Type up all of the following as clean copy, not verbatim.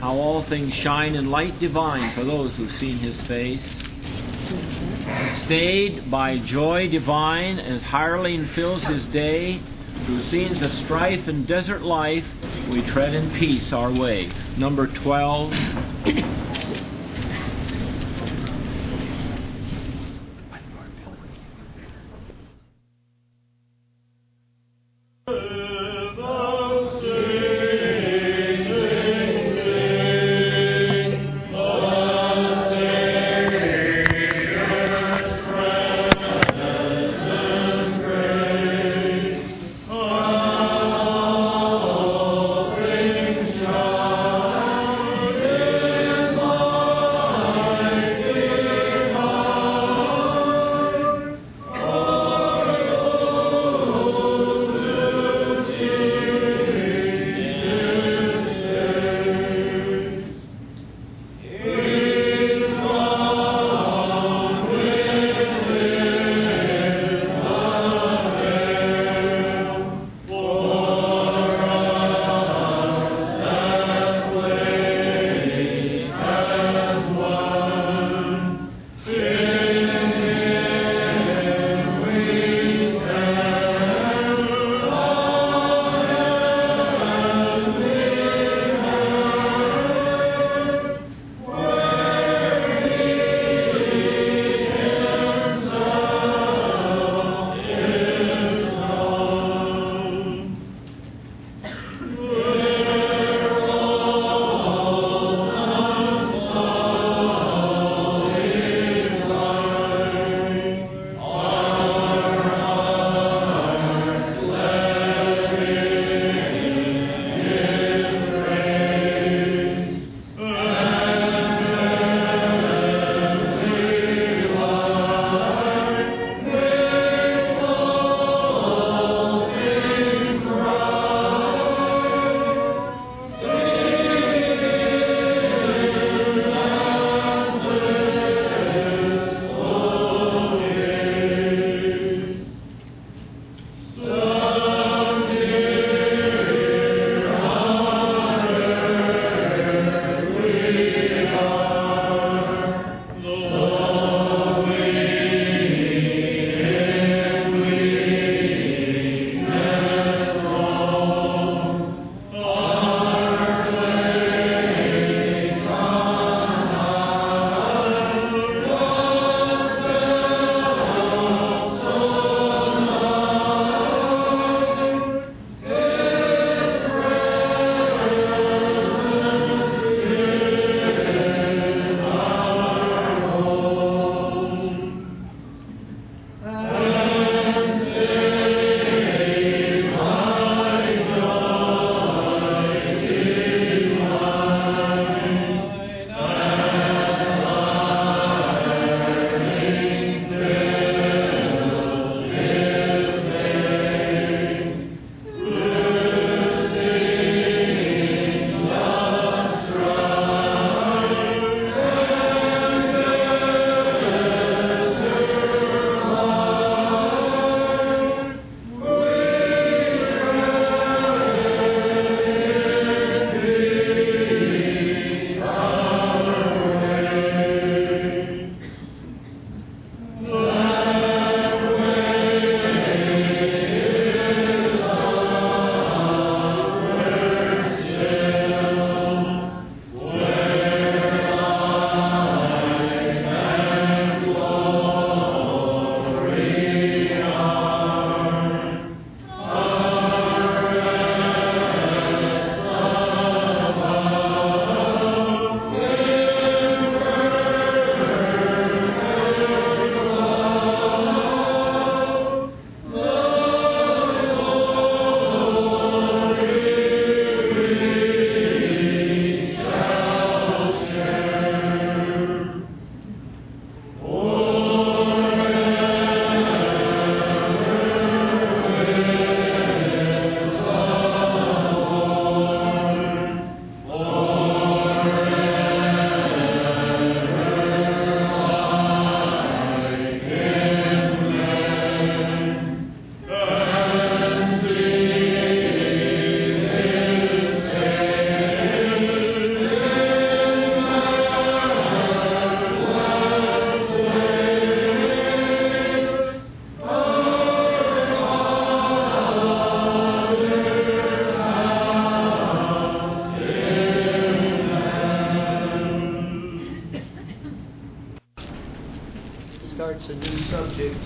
how all things shine in light divine for those who've seen His face. Stayed by joy divine as hireling fills his day, through scenes of strife and desert life, we tread in peace our way. Number 12. Amen. starts a new subject.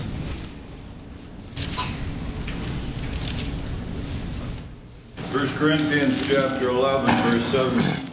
First Corinthians chapter 11, verse 7.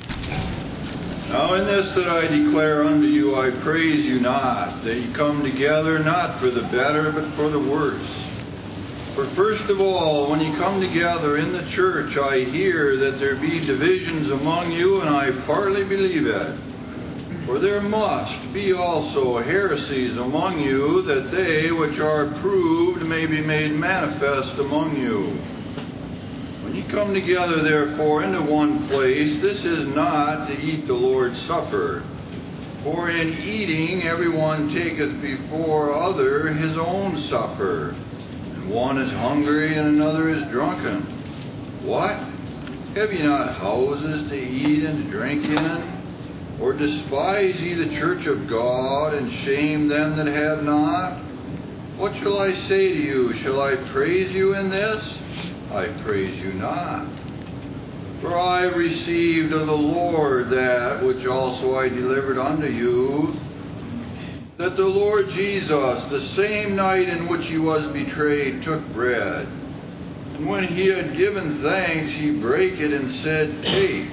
Now in this that I declare unto you, I praise you not, that ye come together not for the better, but for the worse. For first of all, when ye come together in the church, I hear that there be divisions among you, and I partly believe it. For there must be also heresies among you, that they which are proved may be made manifest among you. When ye come together, therefore, into one place, this is not to eat the Lord's Supper. For in eating every one taketh before other his own supper, and one is hungry and another is drunken. What? Have ye not houses to eat and to drink in? Or despise ye the church of God, and shame them that have not? What shall I say to you? Shall I praise you in this? I praise you not. For I received of the Lord that which also I delivered unto you, that the Lord Jesus, the same night in which he was betrayed, took bread. And when he had given thanks, he brake it and said, Take,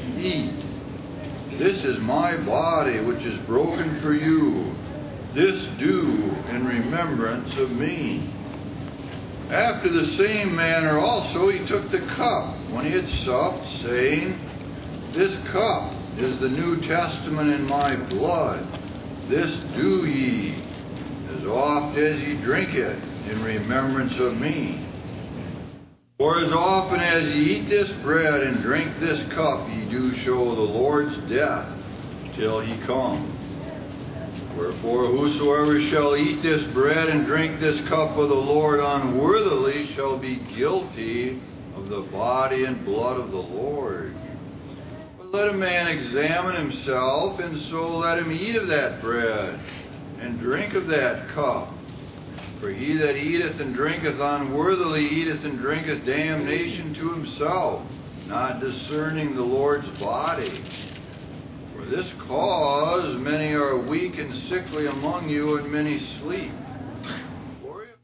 eat. This is my body, which is broken for you. This do in remembrance of me. After the same manner also he took the cup when he had supped, saying, This cup is the New Testament in my blood. This do ye, as oft as ye drink it, in remembrance of me. For as often as ye eat this bread and drink this cup, ye do show the Lord's death till he come. Wherefore whosoever shall eat this bread and drink this cup of the Lord unworthily shall be guilty of the body and blood of the Lord. But let a man examine himself, and so let him eat of that bread and drink of that cup. For he that eateth and drinketh unworthily eateth and drinketh damnation to himself, not discerning the Lord's body. For this cause many are weak and sickly among you, and many sleep. For if we would judge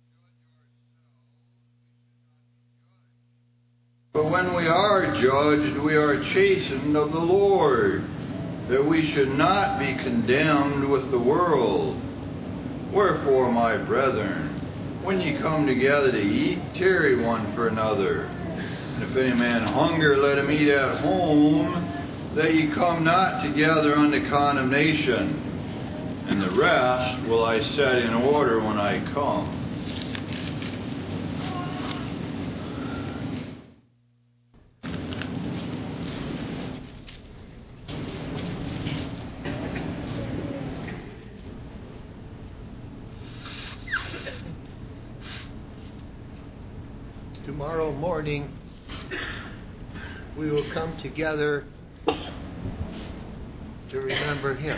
ourselves, but when we are judged, we are chastened of the Lord, that we should not be condemned with the world. Wherefore, my brethren, when ye come together to eat, tarry one for another. And if any man hunger, let him eat at home, that ye come not together unto condemnation. And the rest will I set in order when I come. Tomorrow morning, we will come together to remember him.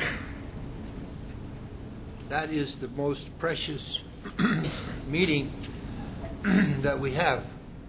That is the most precious meeting that we have.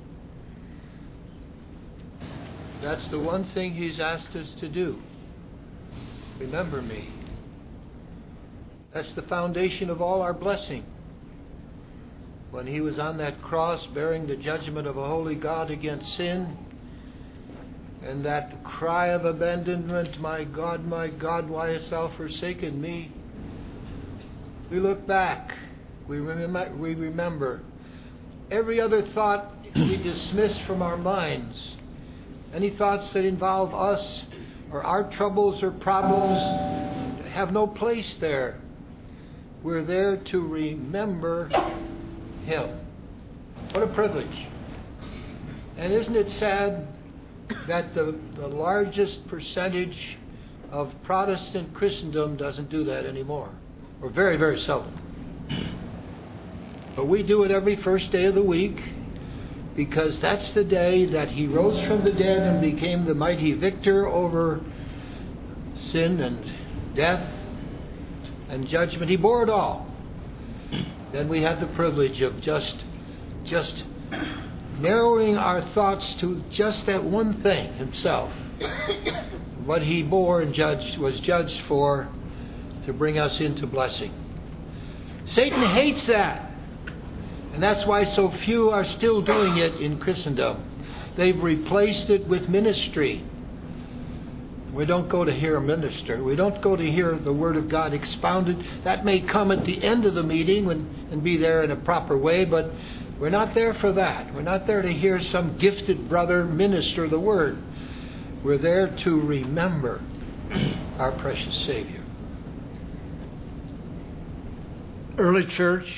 That's the one thing he's asked us to do. Remember me. That's the foundation of all our blessing. When he was on that cross bearing the judgment of a holy God against sin, and that cry of abandonment, my God, why hast thou forsaken me? We look back. We remember. Every other thought we dismiss from our minds. Any thoughts that involve us or our troubles or problems have no place there. We're there to remember him. What a privilege. And isn't it sad that the largest percentage of Protestant Christendom doesn't do that anymore? Or very, very seldom. But we do it every first day of the week, because that's the day that he rose from the dead and became the mighty victor over sin and death and judgment. He bore it all. Then we had the privilege of just narrowing our thoughts to just that one thing, himself. What he bore and was judged for, to bring us into blessing. Satan hates that. And that's why so few are still doing it in Christendom. They've replaced it with ministry. We don't go to hear a minister. We don't go to hear the Word of God expounded. That may come at the end of the meeting and be there in a proper way, but we're not there for that. We're not there to hear some gifted brother minister the Word. We're there to remember our precious Savior. Early church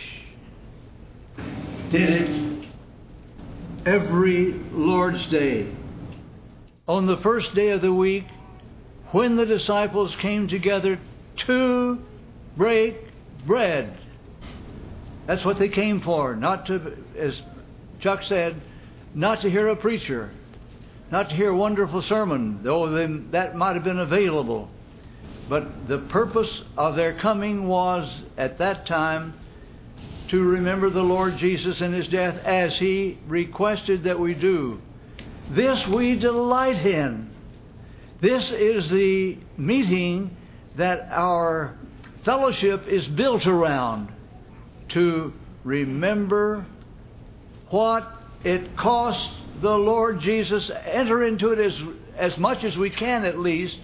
did it every Lord's Day. On the first day of the week, when the disciples came together to break bread. That's what they came for, not to, as Chuck said, not to hear a preacher, not to hear a wonderful sermon, though that might have been available. But the purpose of their coming was, at that time, to remember the Lord Jesus and His death as He requested that we do. This we delight in. This is the meeting that our fellowship is built around, to remember what it cost the Lord Jesus, enter into it as much as we can at least,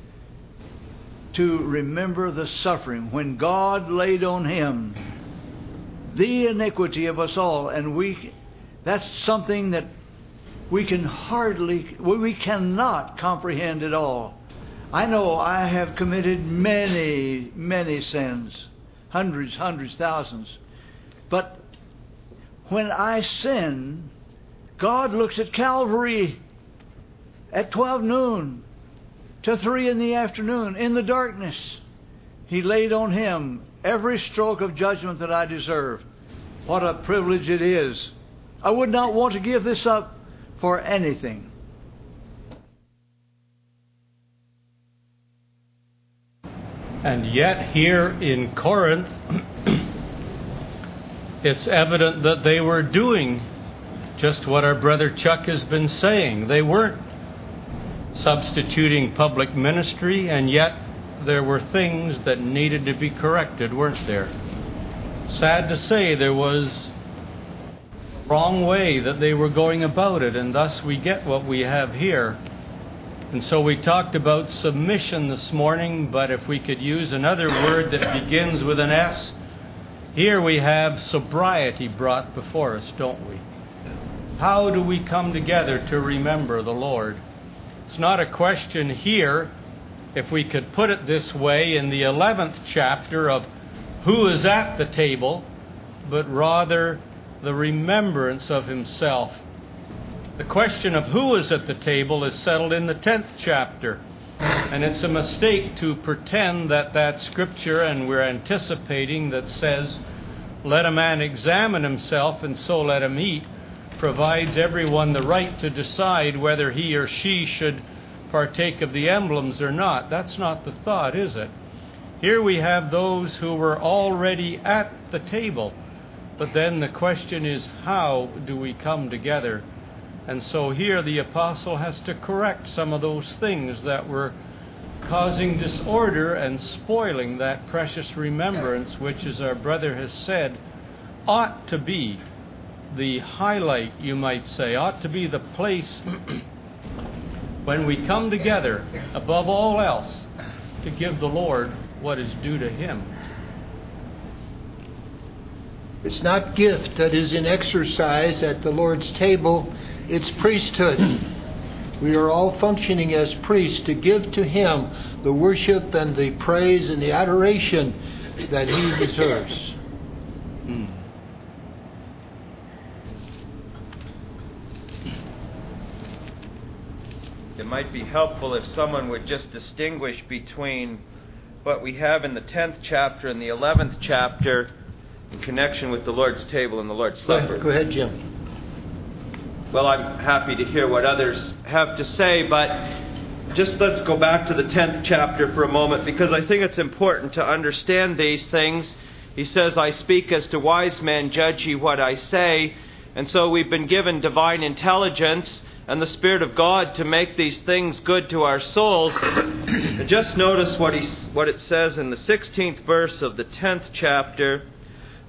to remember the suffering when God laid on Him the iniquity of us all. And that's something that we cannot comprehend at all. I know I have committed many, many sins, hundreds, thousands. But when I sin, God looks at Calvary at 12 noon to 3 in the afternoon, in the darkness. He laid on Him every stroke of judgment that I deserve. What a privilege it is. I would not want to give this up for anything. And yet here in Corinth, it's evident that they were doing just what our brother Chuck has been saying. They weren't substituting public ministry, and yet there were things that needed to be corrected, weren't there? Sad to say, there was a wrong way that they were going about it, and thus we get what we have here. And so we talked about submission this morning, but if we could use another word that begins with an S, here we have sobriety brought before us, don't we? How do we come together to remember the Lord? It's not a question here, if we could put it this way, in the 11th chapter of who is at the table, but rather the remembrance of Himself. The question of who is at the table is settled in the 10th chapter. And it's a mistake to pretend that scripture, and we're anticipating, that says, let a man examine himself and so let him eat, provides everyone the right to decide whether he or she should partake of the emblems or not. That's not the thought, is it? Here we have those who were already at the table. But then the question is, how do we come together? And so here the apostle has to correct some of those things that were causing disorder and spoiling that precious remembrance, which, as our brother has said, ought to be the highlight, you might say, ought to be the place when we come together, above all else, to give the Lord what is due to Him. It's not gift that is in exercise at the Lord's table, it's priesthood. We are all functioning as priests to give to Him the worship and the praise and the adoration that He deserves. It might be helpful if someone would just distinguish between what we have in the 10th chapter and the 11th chapter in connection with the Lord's table and the Lord's Supper. Go ahead, Jim. Well, I'm happy to hear what others have to say, but just let's go back to the 10th chapter for a moment, because I think it's important to understand these things. He says, I speak as to wise men, judge ye what I say. And so we've been given divine intelligence and the Spirit of God to make these things good to our souls. And just notice what it says in the 16th verse of the 10th chapter.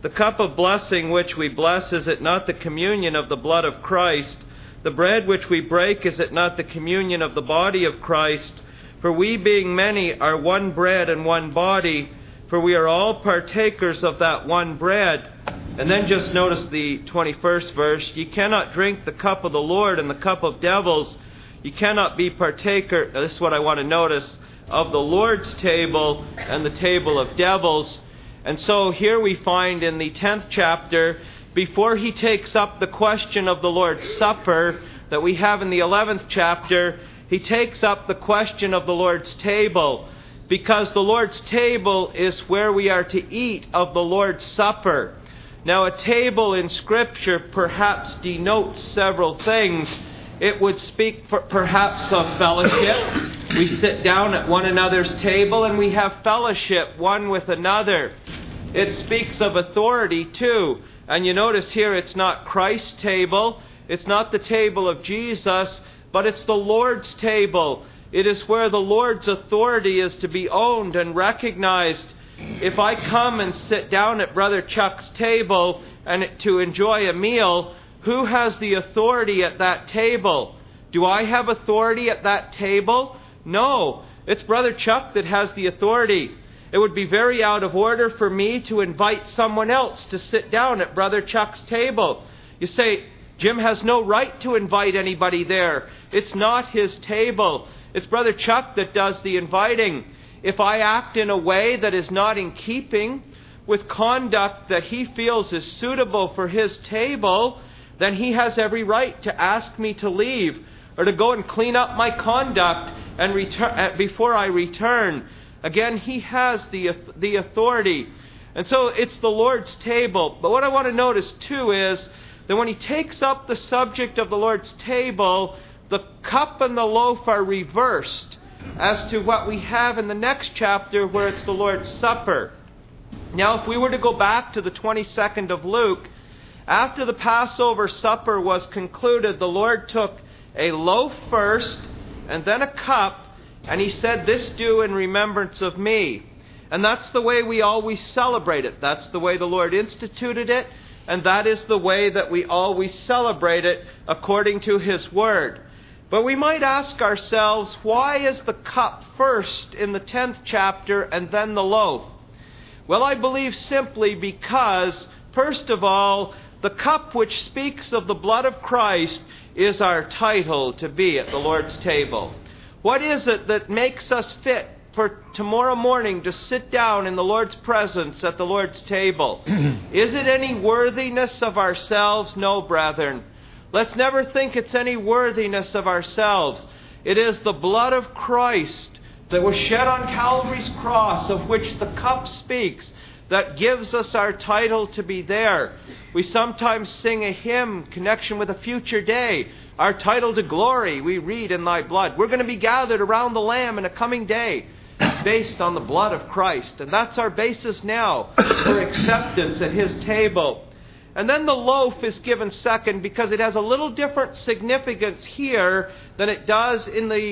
The cup of blessing which we bless, is it not the communion of the blood of Christ? The bread which we break, is it not the communion of the body of Christ? For we being many are one bread and one body, for we are all partakers of that one bread. And then just notice the 21st verse. Ye cannot drink the cup of the Lord and the cup of devils. Ye cannot be partaker, this is what I want to notice, of the Lord's table and the table of devils. And so here we find in the 10th chapter, before he takes up the question of the Lord's Supper that we have in the 11th chapter, he takes up the question of the Lord's table, because the Lord's table is where we are to eat of the Lord's Supper. Now, a table in Scripture perhaps denotes several things. It would speak perhaps of fellowship. We sit down at one another's table and we have fellowship one with another. It speaks of authority too. And you notice here it's not Christ's table, it's not the table of Jesus, but it's the Lord's table. It is where the Lord's authority is to be owned and recognized. If I come and sit down at Brother Chuck's table and to enjoy a meal, who has the authority at that table? Do I have authority at that table? No, it's Brother Chuck that has the authority. It would be very out of order for me to invite someone else to sit down at Brother Chuck's table. You say, Jim has no right to invite anybody there. It's not his table. It's Brother Chuck that does the inviting. If I act in a way that is not in keeping with conduct that he feels is suitable for his table, then he has every right to ask me to leave or to go and clean up my conduct and return before I return. Again, he has the authority. And so it's the Lord's table. But what I want to notice too is that when he takes up the subject of the Lord's table, the cup and the loaf are reversed as to what we have in the next chapter where it's the Lord's Supper. Now, if we were to go back to the 22nd of Luke, after the Passover supper was concluded, the Lord took a loaf first and then a cup, and he said, "This do in remembrance of me." And that's the way we always celebrate it. That's the way the Lord instituted it, and that is the way that we always celebrate it according to His Word. But we might ask ourselves, why is the cup first in the 10th chapter and then the loaf? Well, I believe simply because, first of all, the cup which speaks of the blood of Christ is our title to be at the Lord's table. What is it that makes us fit for tomorrow morning to sit down in the Lord's presence at the Lord's table? Is it any worthiness of ourselves? No, brethren. Let's never think it's any worthiness of ourselves. It is the blood of Christ that was shed on Calvary's cross, of which the cup speaks, that gives us our title to be there. We sometimes sing a hymn in connection with a future day. Our title to glory, we read, in thy blood. We're going to be gathered around the Lamb in a coming day based on the blood of Christ. And that's our basis now for acceptance at His table. And then the loaf is given second because it has a little different significance here than it does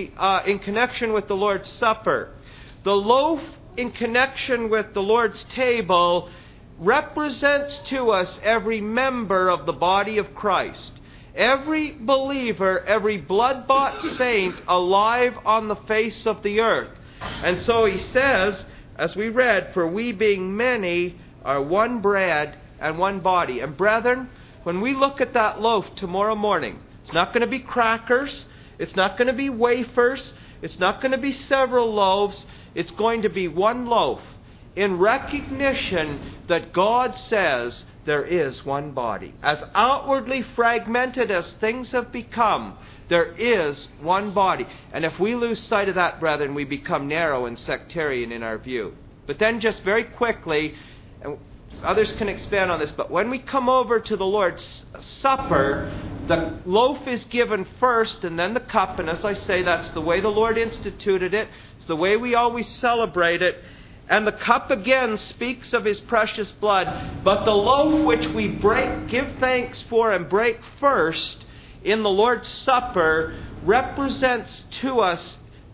in connection with the Lord's Supper. The loaf in connection with the Lord's table represents to us every member of the body of Christ. Every believer, every blood-bought saint alive on the face of the earth. And so he says, as we read, "For we being many are one bread and one body." And brethren, when we look at that loaf tomorrow morning, it's not going to be crackers, it's not going to be wafers, it's not going to be several loaves, it's going to be one loaf, in recognition that God says there is one body. As outwardly fragmented as things have become, there is one body. And if we lose sight of that, brethren, we become narrow and sectarian in our view. But then just very quickly, and others can expand on this, but when we come over to the Lord's Supper, the loaf is given first and then the cup. And as I say, that's the way the Lord instituted it. It's the way we always celebrate it. And the cup again speaks of His precious blood. But the loaf which we give thanks for and break first in the Lord's Supper represents to us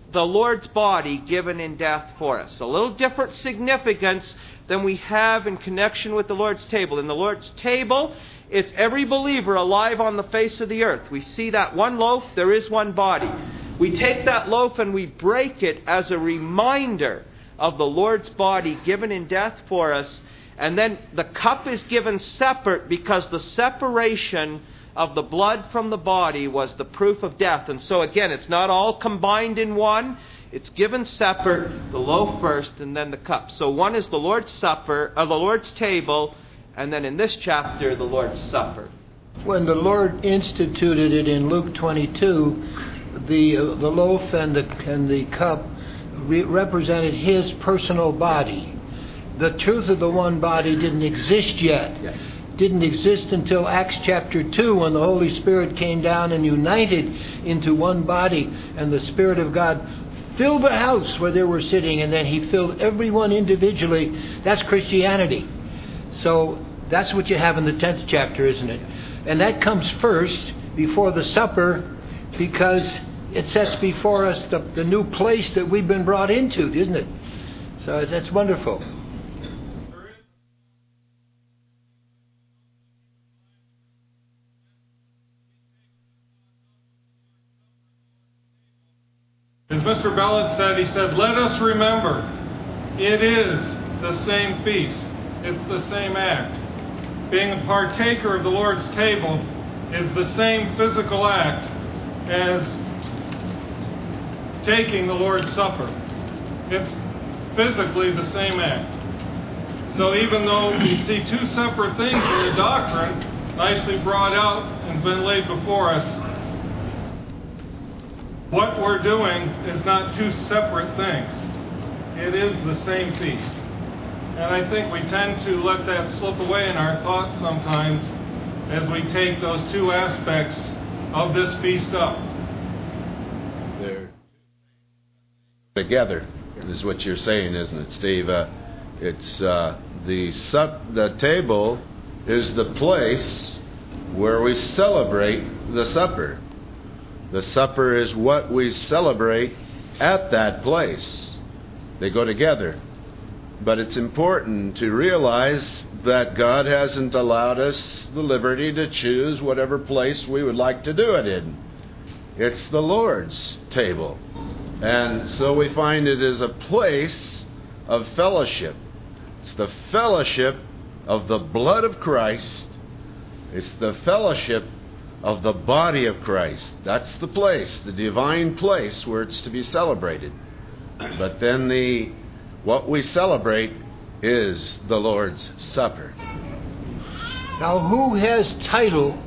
the Lord's body given in death for us. A little different significance than we have in connection with the Lord's table. In the Lord's table, it's every believer alive on the face of the earth. We see that one loaf, there is one body. We take that loaf and we break it as a reminder of the Lord's body given in death for us. And then the cup is given separate because the separation of the blood from the body was the proof of death. And so again, it's not all combined in one. It's given separate, the loaf first and then the cup. So one is the Lord's Supper, the Lord's table, and then in this chapter, the Lord's Supper. When the Lord instituted it in Luke 22, the loaf and the cup represented His personal body. The truth of the one body didn't exist yet. Yes. Didn't exist until Acts chapter 2, when the Holy Spirit came down and united into one body, and the Spirit of God filled the house where they were sitting, and then He filled everyone individually. That's Christianity. So that's what you have in the 10th chapter, isn't it? And that comes first before the supper, because it sets before us the new place that we've been brought into, isn't it? So that's wonderful. As Mr. Ballard said, he said, let us remember, it is the same feast. It's the same act. Being a partaker of the Lord's table is the same physical act as taking the Lord's Supper. It's physically the same act. So even though we see two separate things in the doctrine, nicely brought out and been laid before us, what we're doing is not two separate things. It is the same feast. And I think we tend to let that slip away in our thoughts sometimes as we take those two aspects of this feast up. They're together, is what you're saying, isn't it, Steve? It's the table is the place where we celebrate the supper. The supper is what we celebrate at that place. They go together. But it's important to realize that God hasn't allowed us the liberty to choose whatever place we would like to do it in. It's the Lord's table. And so we find it is a place of fellowship. It's the fellowship of the blood of Christ. It's the fellowship of the body of Christ. That's the place, the divine place where it's to be celebrated. But then what we celebrate is the Lord's Supper. Now, who has title?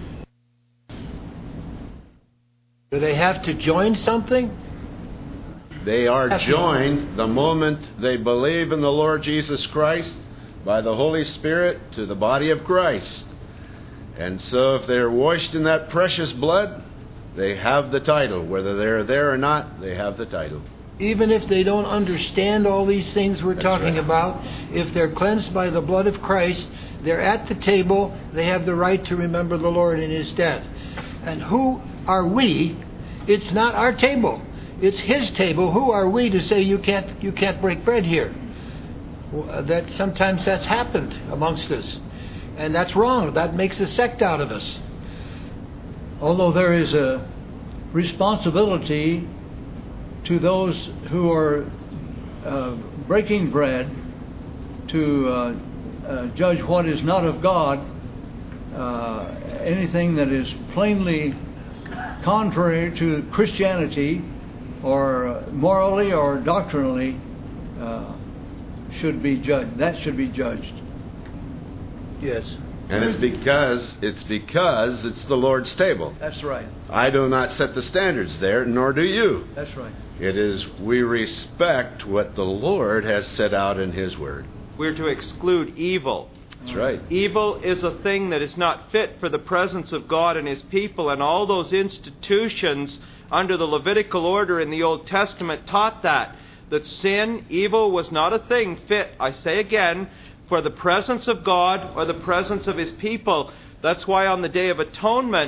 Do they have to join something? They are joined the moment they believe in the Lord Jesus Christ by the Holy Spirit to the body of Christ. And so if they're washed in that precious blood, they have the title. Whether they're there or not, they have the title. Even if they don't understand all these things we're talking about, if they're cleansed by the blood of Christ, they're at the table, they have the right to remember the Lord in His death. And who are we? It's not our table. It's His table. Who are we to say you can't break bread here? That sometimes that's happened amongst us. And that's wrong. That makes a sect out of us. Although there is a responsibility to those who are breaking bread to judge what is not of God, anything that is plainly contrary to Christianity or morally or doctrinally should be judged. That should be judged. Yes. And it's because it's the Lord's table. That's right. I do not set the standards there, nor do you. That's right. It is we respect what the Lord has set out in His Word. We're to exclude evil. That's right. Evil is a thing that is not fit for the presence of God and His people, and all those institutions under the Levitical order in the Old Testament taught that sin, evil, was not a thing fit, I say again, for the presence of God or the presence of His people. That's why on the Day of Atonement,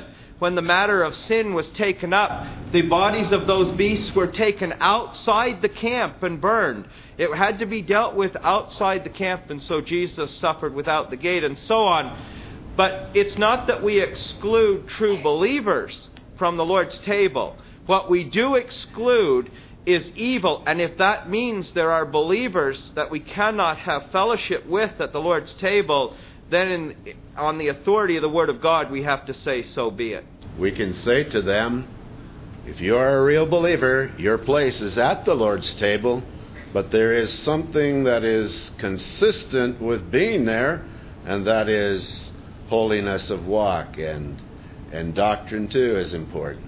when the matter of sin was taken up, the bodies of those beasts were taken outside the camp and burned. It had to be dealt with outside the camp, and so Jesus suffered without the gate, and so on. But it's not that we exclude true believers from the Lord's table. What we do exclude is evil, and if that means there are believers that we cannot have fellowship with at the Lord's table, then on the authority of the Word of God, we have to say, so be it. We can say to them, if you are a real believer, your place is at the Lord's table, but there is something that is consistent with being there, and that is holiness of walk, and doctrine too is important.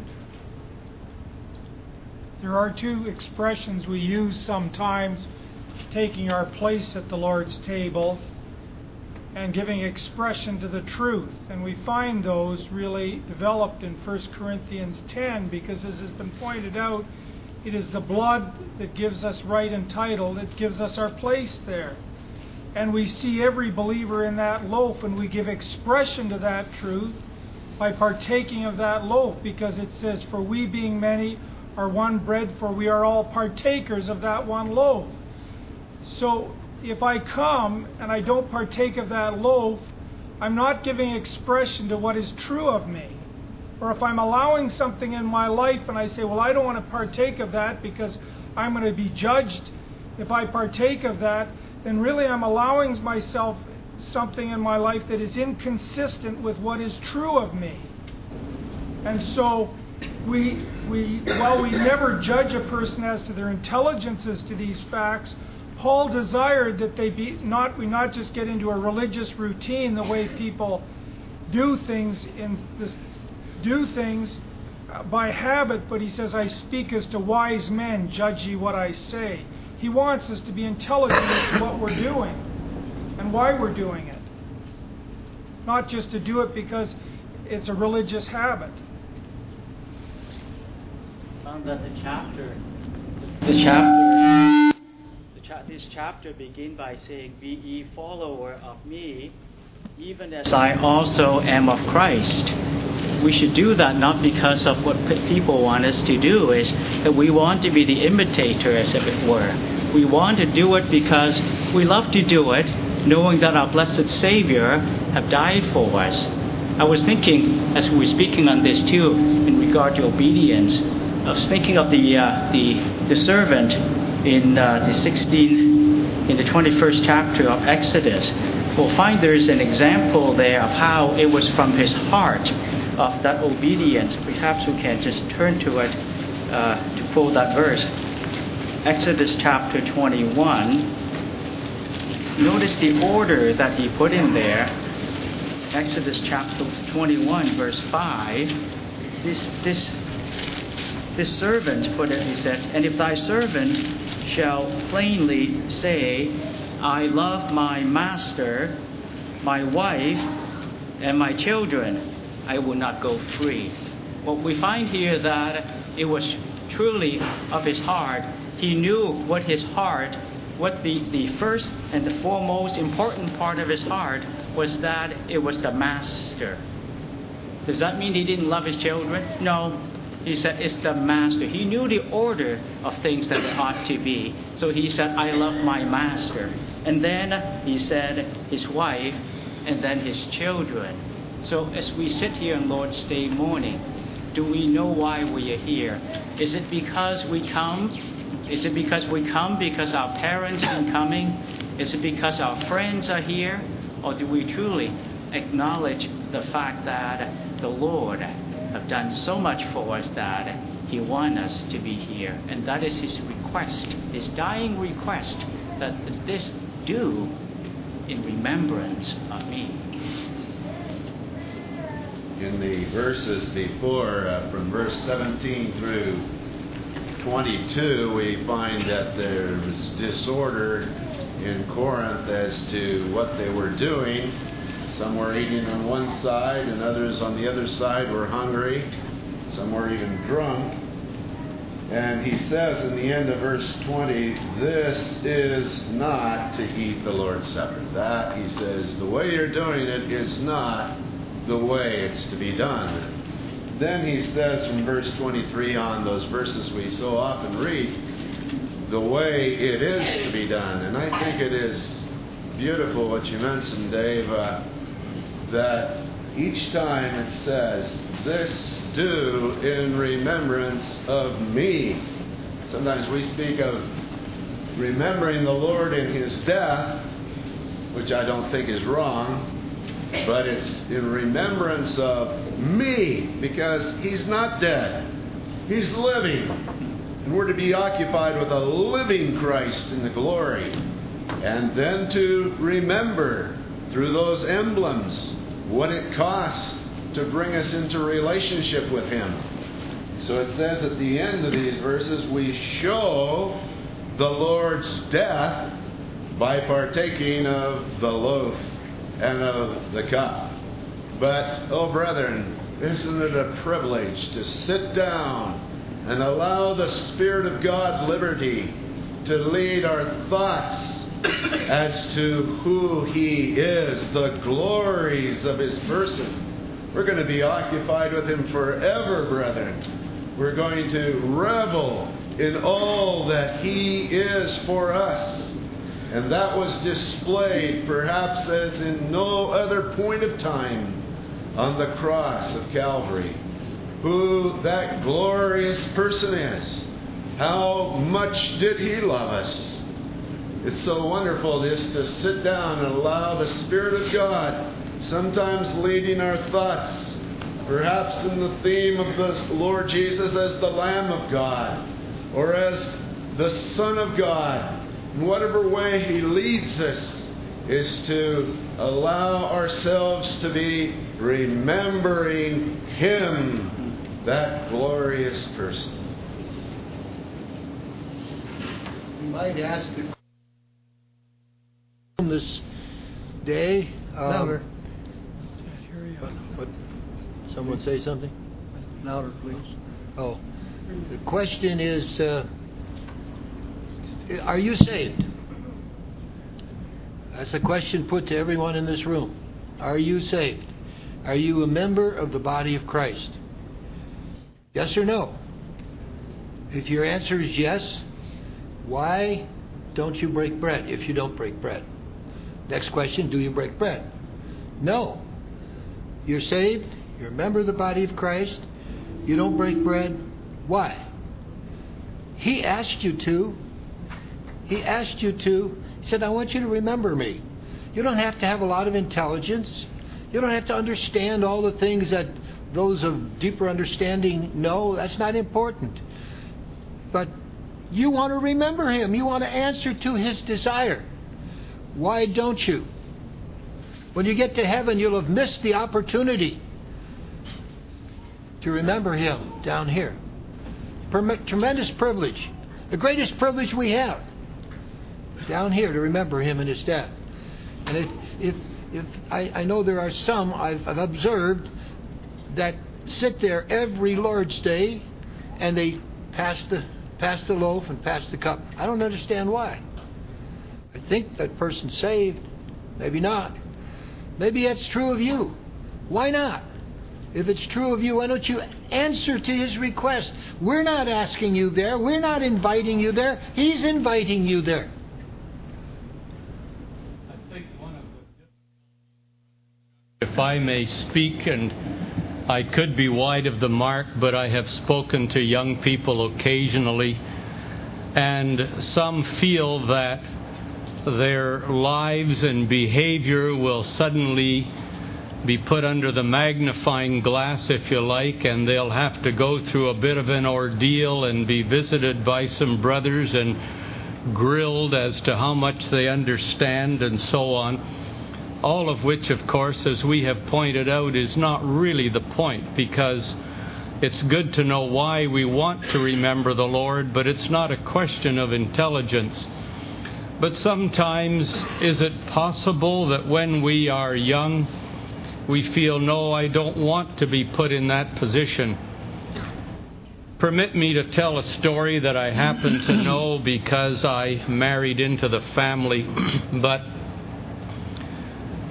There are two expressions we use sometimes, taking our place at the Lord's table and giving expression to the truth. And we find those really developed in 1 Corinthians 10, because as has been pointed out, it is the blood that gives us right and title, that gives us our place there. And we see every believer in that loaf, and we give expression to that truth by partaking of that loaf, because it says, for we being many are one bread, for we are all partakers of that one loaf. So if I come and I don't partake of that loaf, I'm not giving expression to what is true of me. Or if I'm allowing something in my life and I say, well, I don't want to partake of that because I'm going to be judged if I partake of that, then really I'm allowing myself something in my life that is inconsistent with what is true of me. And so while we never judge a person as to their intelligence as to these facts, Paul desired that we not just get into a religious routine the way people do things by habit, but he says, I speak as to wise men, judge ye what I say. He wants us to be intelligent as to what we're doing and why we're doing it. Not just to do it because it's a religious habit. Found that this chapter begins by saying, be ye follower of me, even as I also am of Christ. We should do that not because of what people want us to do, is that we want to be the imitator, as if it were. We want to do it because we love to do it, knowing that our blessed Savior have died for us. I was thinking, as we were speaking on this too, in regard to obedience, I was thinking of the servant in the 21st chapter of Exodus. We'll find there's an example there of how it was from his heart of that obedience. Perhaps we can just turn to it to pull that verse. Exodus chapter 21. Notice the order that he put in there. Exodus chapter 21, verse 5. This servant put it, he says, and if thy servant shall plainly say, I love my master, my wife, and my children, I will not go free. Well, we find here that it was truly of his heart. He knew what his heart, what the first and the foremost important part of his heart was, that it was the master. Does that mean he didn't love his children? No. He said it's the master. He knew the order of things that it ought to be. So he said, I love my master. And then he said his wife, and then his children. So as we sit here on Lord's Day morning, do we know why we are here? Is it because we come? Is it because we come because our parents are coming? Is it because our friends are here? Or do we truly acknowledge the fact that the Lord have done so much for us that he wants us to be here? And that is his request, his dying request, that this do in remembrance of me. In the verses before, from verse 17 through 22, we find that there was disorder in Corinth as to what they were doing. Some were eating on one side, and others on the other side were hungry. Some were even drunk. And he says in the end of verse 20, this is not to eat the Lord's Supper. That, he says, the way you're doing it is not the way it's to be done. then he says from verse 23 on, those verses we so often read, the way it is to be done. And I think it is beautiful what you mentioned, Dave, that each time it says, this do in remembrance of me. Sometimes we speak of remembering the Lord in His death, which I don't think is wrong, but it's in remembrance of me, because He's not dead. He's living. And we're to be occupied with a living Christ in the glory. And then to remember through those emblems what it costs to bring us into relationship with Him. So it says at the end of these verses, we show the Lord's death by partaking of the loaf and of the cup. But, oh brethren, isn't it a privilege to sit down and allow the Spirit of God liberty to lead our thoughts as to who He is, the glories of His person. We're going to be occupied with Him forever, brethren. We're going to revel in all that He is for us. And that was displayed perhaps as in no other point of time on the cross of Calvary. Who that glorious person is. How much did He love us. It's so wonderful just to sit down and allow the Spirit of God sometimes leading our thoughts, perhaps in the theme of the Lord Jesus as the Lamb of God, or as the Son of God. In whatever way He leads us, is to allow ourselves to be remembering Him, that glorious person. We might ask the question this day. Louder. What? Someone say something? Louder, please. Oh, the question is, are you saved? That's a question put to everyone in this room. Are you saved? Are you a member of the body of Christ? Yes or no? If your answer is yes, why don't you break bread if you don't break bread? Next question, do you break bread? No. You're saved. You're a member of the body of Christ. You don't break bread. Why? He asked you to. He asked you to. He said, I want you to remember me. You don't have to have a lot of intelligence. You don't have to understand all the things that those of deeper understanding know. That's not important. But you want to remember Him. You want to answer to His desire. Why don't you? When you get to heaven, you'll have missed the opportunity to remember Him down here. Tremendous privilege. The greatest privilege we have. Down here to remember Him in His death. And if I know there are some I've observed that sit there every Lord's Day and they pass the loaf and pass the cup. I don't understand why. I think that person's saved. Maybe not. Maybe that's true of you. Why not? If it's true of you, why don't you answer to His request? We're not asking you there. We're not inviting you there. He's inviting you there. I think one of the, if I may speak, and I could be wide of the mark, but I have spoken to young people occasionally, and some feel that their lives and behavior will suddenly be put under the magnifying glass, if you like, and they'll have to go through a bit of an ordeal and be visited by some brothers and grilled as to how much they understand and so on. All of which, of course, as we have pointed out, is not really the point, because it's good to know why we want to remember the Lord, but it's not a question of intelligence. But sometimes, is it possible that when we are young, we feel, no, I don't want to be put in that position? Permit me to tell a story that I happen to know because I married into the family. But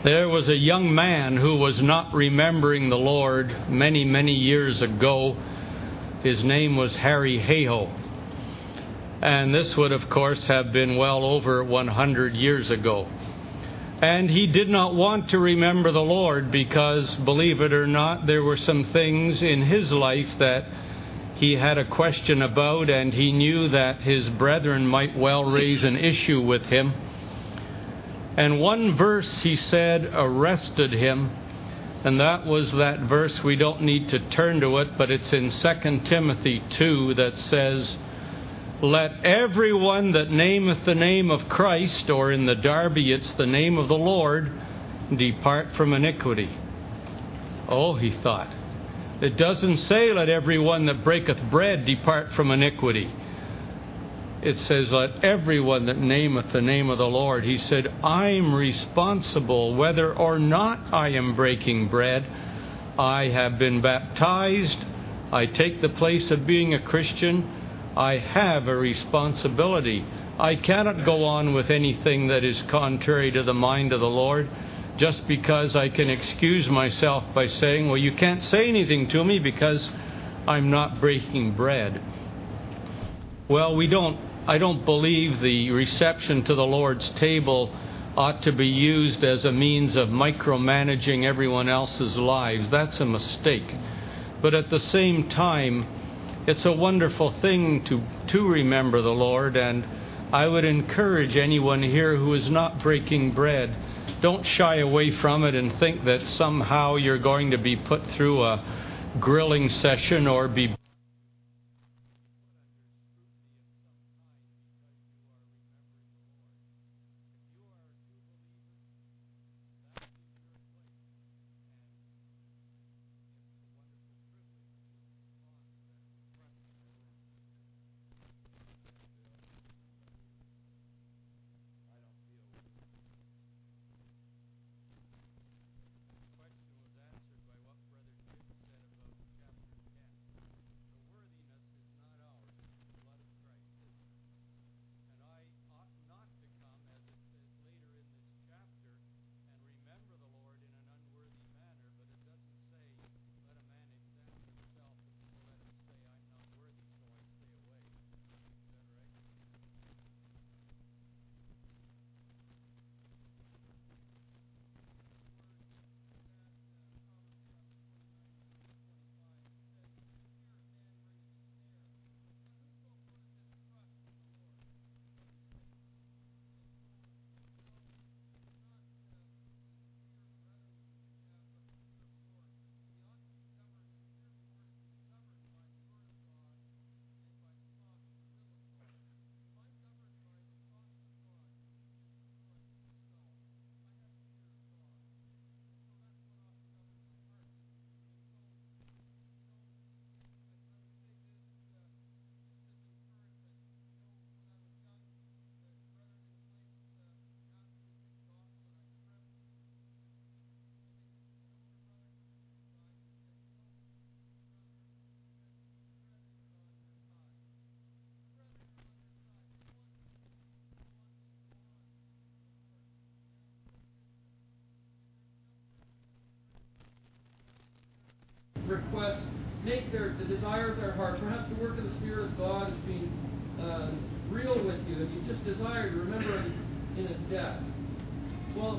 There was a young man who was not remembering the Lord many, many years ago. His name was Harry Hayhoe. And this would, of course, have been well over 100 years ago. And he did not want to remember the Lord because, believe it or not, there were some things in his life that he had a question about, and he knew that his brethren might well raise an issue with him. And one verse, he said, arrested him, and that was that verse. We don't need to turn to it, but it's in 2 Timothy 2 that says, "Let everyone that nameth the name of Christ," or in the Darby it's the name of the Lord, "depart from iniquity." Oh, he thought. It doesn't say, "Let everyone that breaketh bread depart from iniquity." It says, "Let everyone that nameth the name of the Lord." He said, I'm responsible whether or not I am breaking bread. I have been baptized. I take the place of being a Christian. I have a responsibility. I cannot go on with anything that is contrary to the mind of the Lord just because I can excuse myself by saying, well, you can't say anything to me because I'm not breaking bread. Well, I don't believe the reception to the Lord's table ought to be used as a means of micromanaging everyone else's lives. That's a mistake. But at the same time, it's a wonderful thing to remember the Lord, and I would encourage anyone here who is not breaking bread, don't shy away from it and think that somehow you're going to be put through a grilling session or be request, make the desire of their heart. Perhaps the work of the Spirit of God is being real with you, and you just desire to remember Him in His death. Well,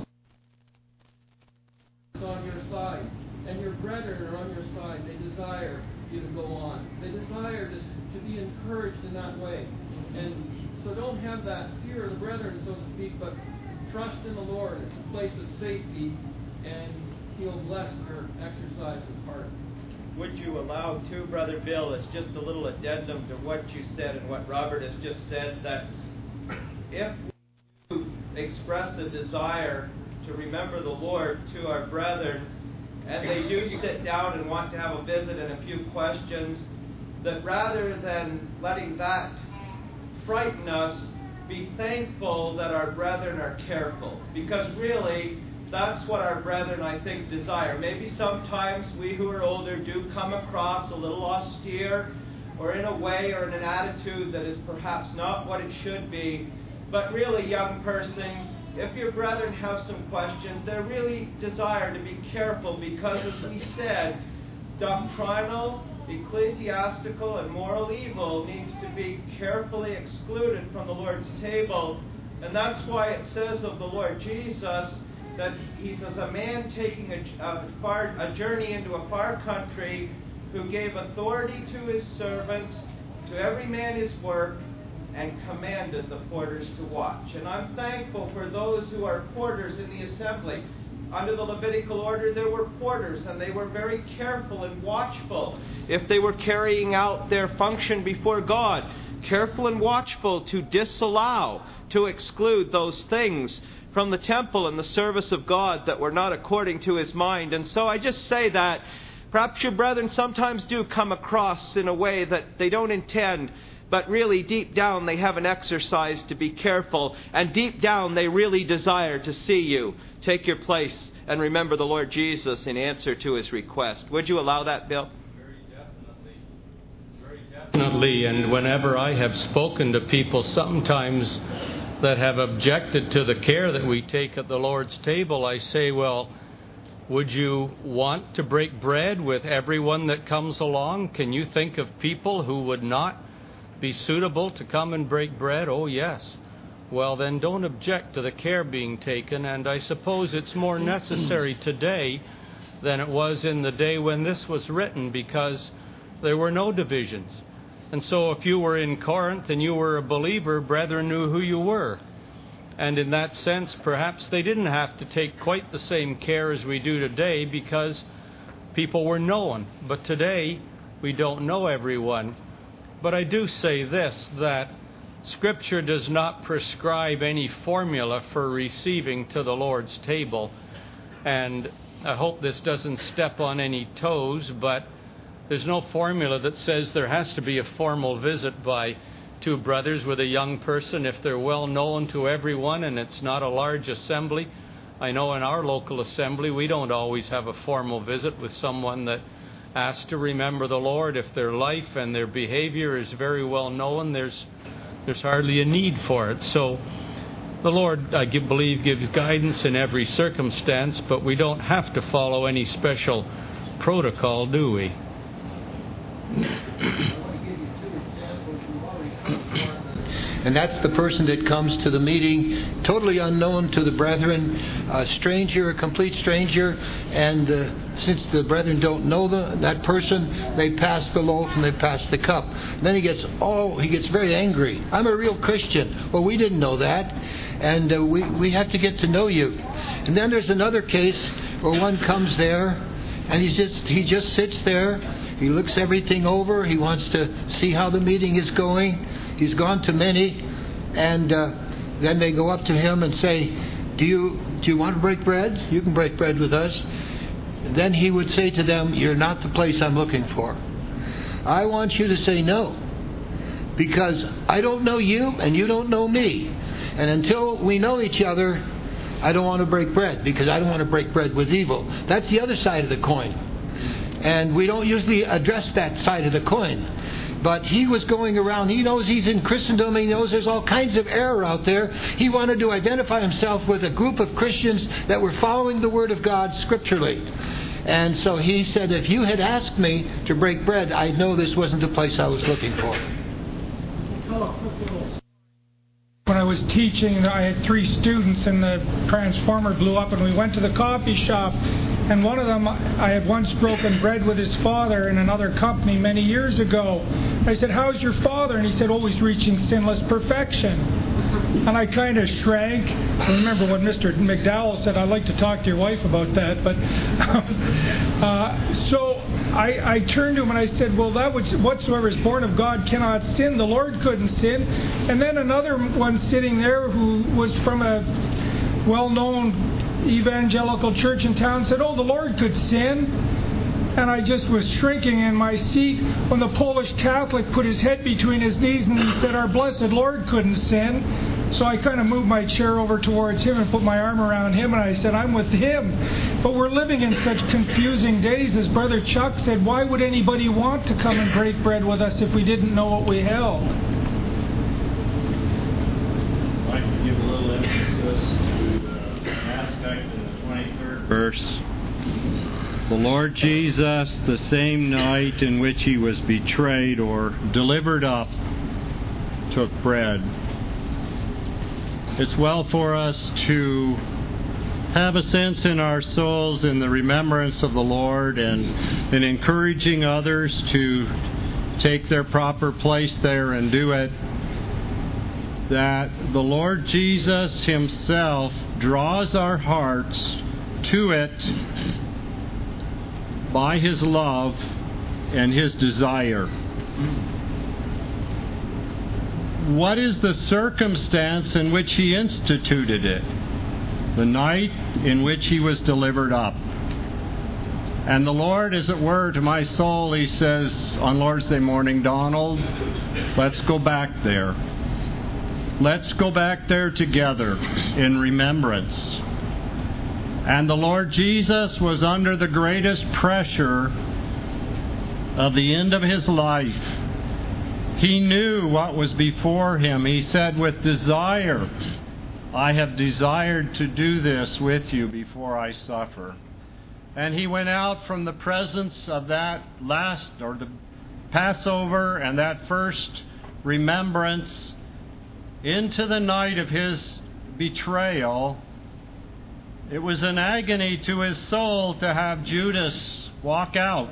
is on your side, and your brethren are on your side. They desire you to go on. They desire to be encouraged in that way. And so don't have that fear of the brethren, so to speak, but trust in the Lord. It's a place of safety, and He'll bless your exercise of heart. Would you allow, too, Brother Bill, as just a little addendum to what you said and what Robert has just said, that if we express a desire to remember the Lord to our brethren, and they do sit down and want to have a visit and a few questions, that rather than letting that frighten us, be thankful that our brethren are careful. Because really, that's what our brethren, I think, desire. Maybe sometimes we who are older do come across a little austere, or in a way or in an attitude that is perhaps not what it should be. But really, young person, if your brethren have some questions, they really desire to be careful because, as we said, doctrinal, ecclesiastical, and moral evil needs to be carefully excluded from the Lord's table. And that's why it says of the Lord Jesus that He's as a man taking a journey into a far country, who gave authority to His servants, to every man his work, and commanded the porters to watch. And I'm thankful for those who are porters in the assembly. Under the Levitical order, there were porters, and they were very careful and watchful if they were carrying out their function before God. Careful and watchful to disallow, to exclude those things from the temple and the service of God that were not according to His mind. And so I just say that perhaps your brethren sometimes do come across in a way that they don't intend, but really deep down they have an exercise to be careful, and deep down they really desire to see you take your place and remember the Lord Jesus in answer to His request. Would you allow that, Bill? Very definitely. And whenever I have spoken to people sometimes that have objected to the care that we take at the Lord's table, I say, well, would you want to break bread with everyone that comes along? Can you think of people who would not be suitable to come and break bread? Oh, yes. Well, then don't object to the care being taken, and I suppose it's more necessary today than it was in the day when this was written, because there were no divisions. And so if you were in Corinth and you were a believer, brethren knew who you were. And in that sense, perhaps they didn't have to take quite the same care as we do today, because people were known. But today, we don't know everyone. But I do say this, that Scripture does not prescribe any formula for receiving to the Lord's table. And I hope this doesn't step on any toes, but there's no formula that says there has to be a formal visit by two brothers with a young person if they're well known to everyone and it's not a large assembly. I know in our local assembly we don't always have a formal visit with someone that asks to remember the Lord. If their life and their behavior is very well known, there's hardly a need for it. So the Lord, I believe, gives guidance in every circumstance, but we don't have to follow any special protocol, do we? And that's the person that comes to the meeting totally unknown to the brethren, a stranger, a complete stranger, and since the brethren don't know that person, they pass the loaf and they pass the cup. Then he gets very angry. I'm a real Christian. Well, we didn't know that, and we have to get to know you. And then there's another case where one comes there, and he just sits there. He looks everything over. He wants to see how the meeting is going. He's gone to many, and then they go up to him and say, do you want to break bread? You can break bread with us. And then he would say to them, you're not the place I'm looking for. I want you to say no, because I don't know you and you don't know me. And until we know each other, I don't want to break bread, because I don't want to break bread with evil. That's the other side of the coin. And we don't usually address that side of the coin. But he was going around, he knows he's in Christendom, he knows there's all kinds of error out there. He wanted to identify himself with a group of Christians that were following the Word of God scripturally. And so he said, if you had asked me to break bread, I'd know this wasn't the place I was looking for. When I was teaching, I had 3 students, and the transformer blew up, and we went to the coffee shop. And one of them, I had once broken bread with his father in another company many years ago. I said, how's your father? And he said, oh, he's reaching sinless perfection. And I kind of shrank. I remember when Mr. McDowell said, I'd like to talk to your wife about that. But so I turned to him and I said, well, that which whatsoever is born of God cannot sin. The Lord couldn't sin. And then another one sitting there who was from a well-known evangelical church in town said, oh, the Lord could sin. And I just was shrinking in my seat when the Polish Catholic put his head between his knees and he said, our blessed Lord couldn't sin. So I kind of moved my chair over towards him and put my arm around him, and I said, I'm with him. But we're living in such confusing days. As Brother Chuck said, why would anybody want to come and break bread with us if we didn't know what we held? I'd like to give a little emphasis to text in the 23rd verse. The Lord Jesus, the same night in which he was betrayed or delivered up, took bread. It's well for us to have a sense in our souls in the remembrance of the Lord and in encouraging others to take their proper place there and do it, that the Lord Jesus himself draws our hearts to it by his love and his desire. What is the circumstance in which he instituted it? The night in which he was delivered up. And the Lord, as it were, to my soul, he says on Lord's Day morning, Donald, let's go back there. Let's go back there together in remembrance. And the Lord Jesus was under the greatest pressure of the end of his life. He knew what was before him. He said with desire, I have desired to do this with you before I suffer. And he went out from the presence of that last, or the Passover and that first remembrance into the night of his betrayal. It was an agony to his soul to have Judas walk out.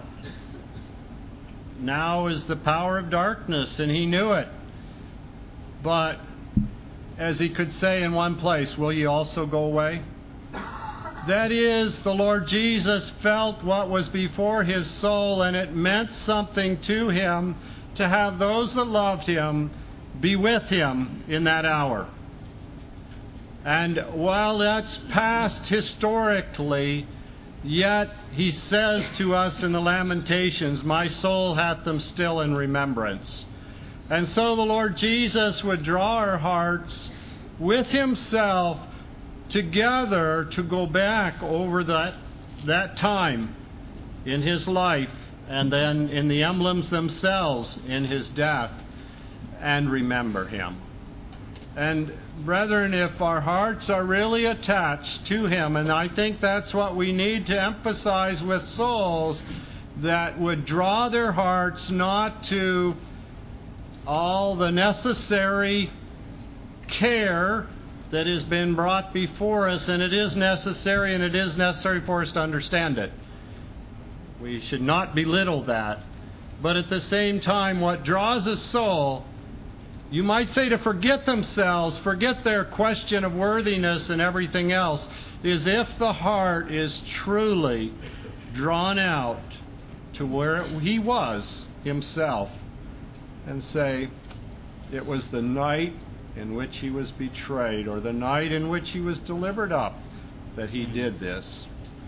Now is the power of darkness, and he knew it. But, as he could say in one place, will ye also go away? That is, the Lord Jesus felt what was before his soul, and it meant something to him to have those that loved him be with him in that hour. And while that's past historically, yet he says to us in the Lamentations, my soul hath them still in remembrance. And so the Lord Jesus would draw our hearts with himself together to go back over that time in his life and then in the emblems themselves in his death and remember him. And brethren, if our hearts are really attached to him, and I think that's what we need to emphasize with souls, that would draw their hearts not to all the necessary care that has been brought before us, and it is necessary, and it is necessary for us to understand it. We should not belittle that. But at the same time, what draws a soul, you might say to forget themselves, forget their question of worthiness and everything else, is if the heart is truly drawn out to where he was himself and say, it was the night in which he was betrayed, or the night in which he was delivered up, that he did this.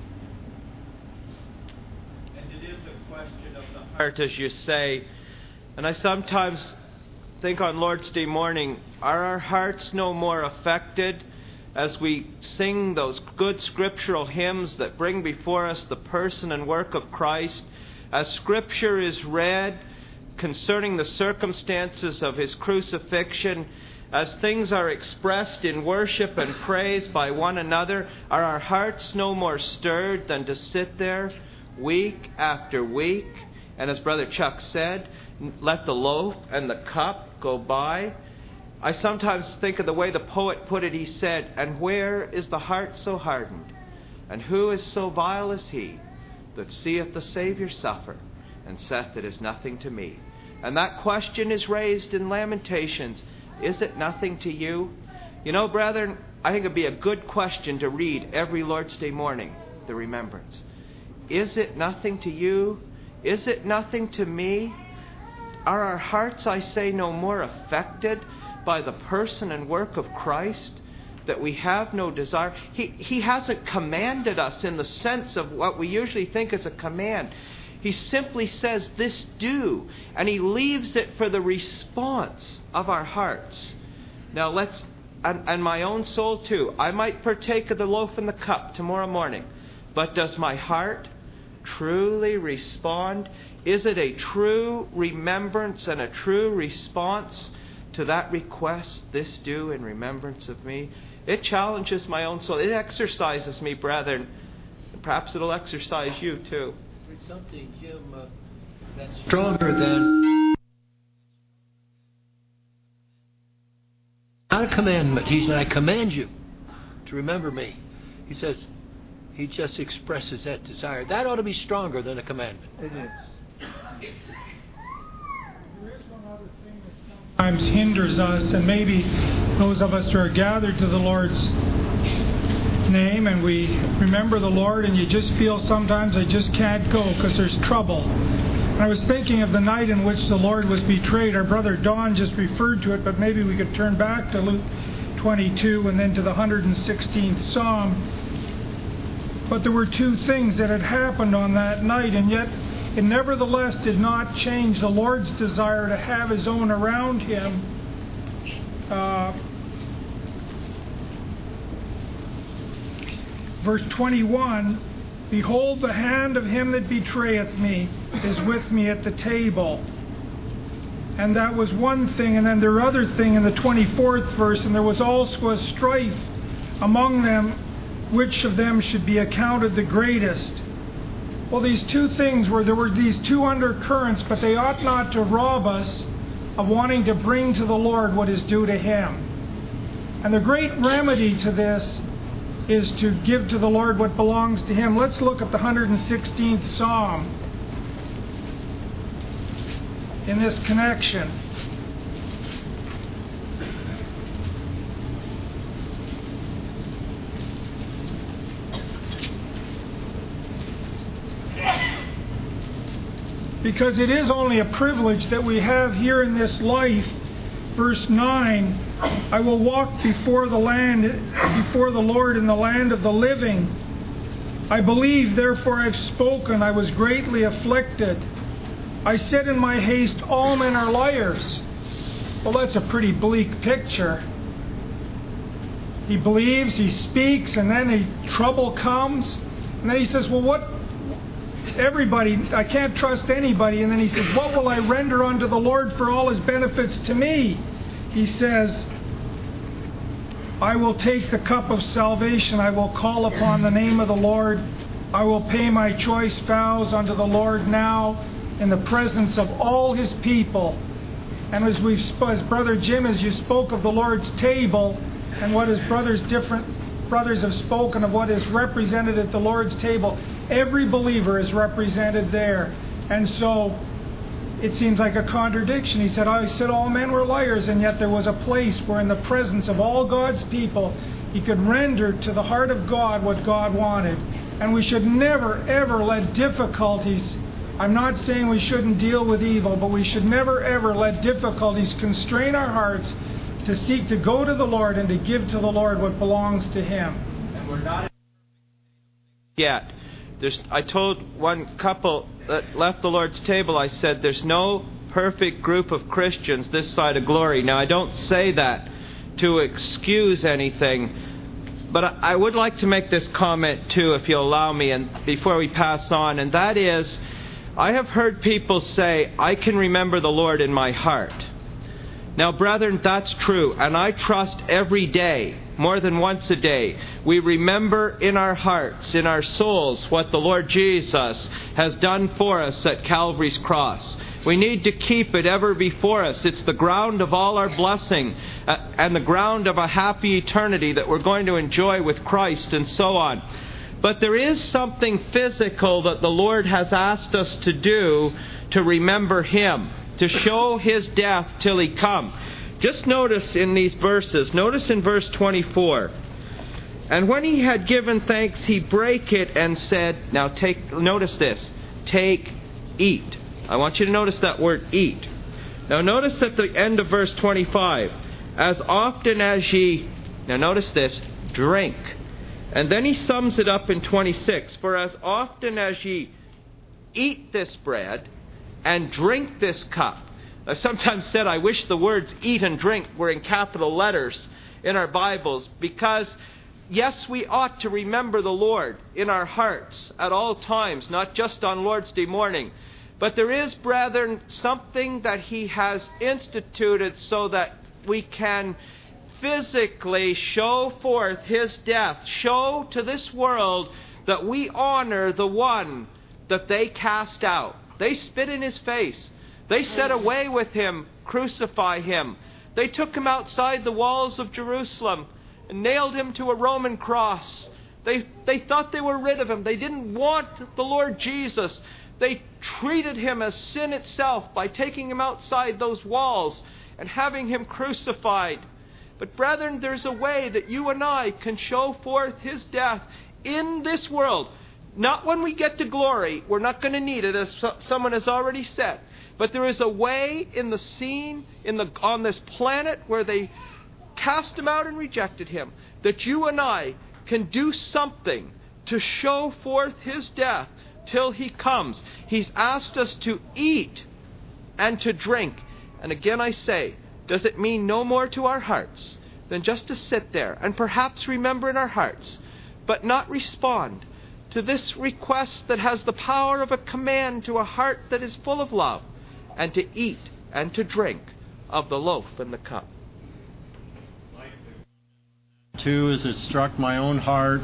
And it is a question of the heart, as you say. And I sometimes think on Lord's Day morning, are our hearts no more affected as we sing those good scriptural hymns that bring before us the person and work of Christ, as Scripture is read concerning the circumstances of his crucifixion, as things are expressed in worship and praise by one another? Are our hearts no more stirred than to sit there week after week? And as Brother Chuck said, let the loaf and the cup go by. I sometimes think of the way the poet put it. He said, and where is the heart so hardened? And who is so vile as he that seeth the Saviour suffer, and saith it is nothing to me? And that question is raised in Lamentations. Is it nothing to you? You know, brethren, I think it'd be a good question to read every Lord's Day morning, the remembrance. Is it nothing to you? Is it nothing to me? Are our hearts, I say, no more affected by the person and work of Christ, that we have no desire? He hasn't commanded us in the sense of what we usually think is a command. He simply says, this do, and he leaves it for the response of our hearts. Now let's, and my own soul too, I might partake of the loaf and the cup tomorrow morning, but does my heart truly respond? Is it a true remembrance and a true response to that request, this do in remembrance of me. It challenges my own soul. It exercises me, brethren. Perhaps it'll exercise you too. It's something, Jim, that's stronger than not a commandment. He said, I command you to remember me. He says, he just expresses that desire. That ought to be stronger than a commandment. It is. Sometimes hinders us, and maybe those of us who are gathered to the Lord's name and we remember the Lord, and you just feel sometimes I just can't go because there's trouble. And I was thinking of the night in which the Lord was betrayed. Our brother Don just referred to it, but maybe we could turn back to Luke 22 and then to the 116th Psalm. But there were two things that had happened on that night, and yet it nevertheless did not change the Lord's desire to have His own around Him. Verse 21, behold, the hand of him that betrayeth me is with me at the table. And that was one thing. And then the other thing in the 24th verse, and there was also a strife among them, which of them should be accounted the greatest. Well, these two things there were these two undercurrents, but they ought not to rob us of wanting to bring to the Lord what is due to Him. And the great remedy to this is to give to the Lord what belongs to Him. Let's look at the 116th Psalm in this connection. Because it is only a privilege that we have here in this life. Verse 9, I will walk before the Lord in the land of the living. I believe, therefore I've spoken. I was greatly afflicted. I said in my haste, all men are liars. Well, that's a pretty bleak picture. He believes, he speaks, and then trouble comes. And then he says, well, what? Everybody, I can't trust anybody. And then he says, what will I render unto the Lord for all His benefits to me? He says, I will take the cup of salvation. I will call upon the name of the Lord. I will pay my choice vows unto the Lord now in the presence of all His people. And as Brother Jim, as you spoke of the Lord's table and what his different brothers have spoken of what is represented at the Lord's table, every believer is represented there. And so it seems like a contradiction. He said, I said all men were liars, and yet there was a place where in the presence of all God's people, he could render to the heart of God what God wanted. And we should never, ever let difficulties, I'm not saying we shouldn't deal with evil, but we should never, ever let difficulties constrain our hearts to seek to go to the Lord and to give to the Lord what belongs to Him. And we're not yet. I told one couple that left the Lord's table, I said, there's no perfect group of Christians this side of glory. Now, I don't say that to excuse anything, but I would like to make this comment too, if you'll allow me, and before we pass on, and that is, I have heard people say, I can remember the Lord in my heart. Now, brethren, that's true, and I trust every day, more than once a day, we remember in our hearts, in our souls, what the Lord Jesus has done for us at Calvary's cross. We need to keep it ever before us. It's the ground of all our blessing and the ground of a happy eternity that we're going to enjoy with Christ and so on. But there is something physical that the Lord has asked us to do to remember Him, to show His death till He come. Just notice in these verses, notice in verse 24, and when He had given thanks, He brake it and said, now notice this, take, eat. I want you to notice that word eat. Now notice at the end of verse 25, as often as ye, now notice this, drink. And then He sums it up in 26, for as often as ye eat this bread and drink this cup. I've sometimes said I wish the words eat and drink were in capital letters in our Bibles, because yes, we ought to remember the Lord in our hearts at all times, not just on Lord's Day morning. But there is, brethren, something that He has instituted so that we can physically show forth His death, show to this world that we honor the one that they cast out. They spit in His face. They said, "Away with Him, crucify Him." They took Him outside the walls of Jerusalem and nailed Him to a Roman cross. They thought they were rid of Him. They didn't want the Lord Jesus. They treated Him as sin itself by taking Him outside those walls and having Him crucified. But brethren, there's a way that you and I can show forth His death in this world. Not when we get to glory. We're not going to need it, as someone has already said. But there is a way in the scene, on this planet, where they cast Him out and rejected Him, that you and I can do something to show forth His death till He comes. He's asked us to eat and to drink. And again I say, does it mean no more to our hearts than just to sit there and perhaps remember in our hearts, but not respond to this request that has the power of a command to a heart that is full of love, and to eat and to drink of the loaf and the cup? Too, as it struck my own heart,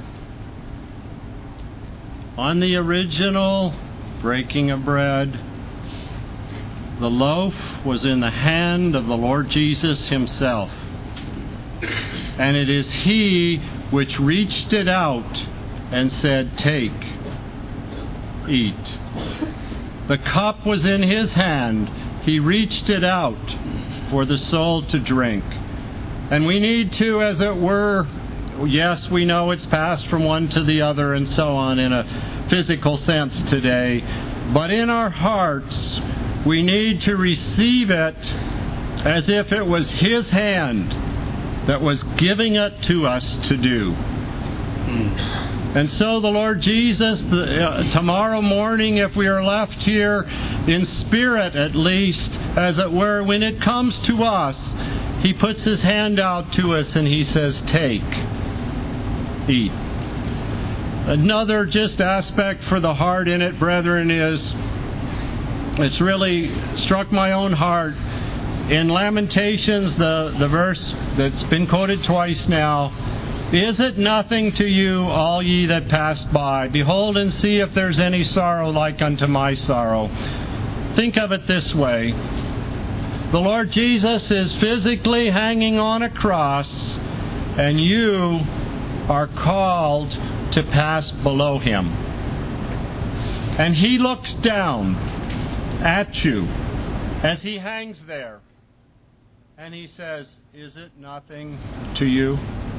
on the original breaking of bread, the loaf was in the hand of the Lord Jesus Himself. And it is He which reached it out and said, "Take, eat." The cup was in His hand. He reached it out for the soul to drink. And we need to, as it were, yes, we know it's passed from one to the other and so on in a physical sense today, but in our hearts, we need to receive it as if it was His hand that was giving it to us to do. And so the Lord Jesus, tomorrow morning, if we are left here in spirit at least, as it were, when it comes to us, He puts His hand out to us and He says, "Take, eat." Another just aspect for the heart in it, brethren, is, it's really struck my own heart. In Lamentations, the verse that's been quoted twice now, "Is it nothing to you, all ye that pass by? Behold and see if there's any sorrow like unto my sorrow." Think of it this way. The Lord Jesus is physically hanging on a cross, and you are called to pass below Him. And He looks down at you as He hangs there, and He says, "Is it nothing to you?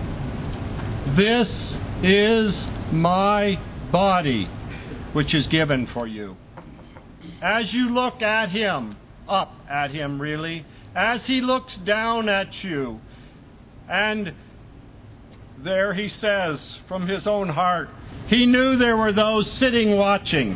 This is my body, which is given for you." As you look at Him, up at Him really, as He looks down at you, and there He says from His own heart, He knew there were those sitting watching.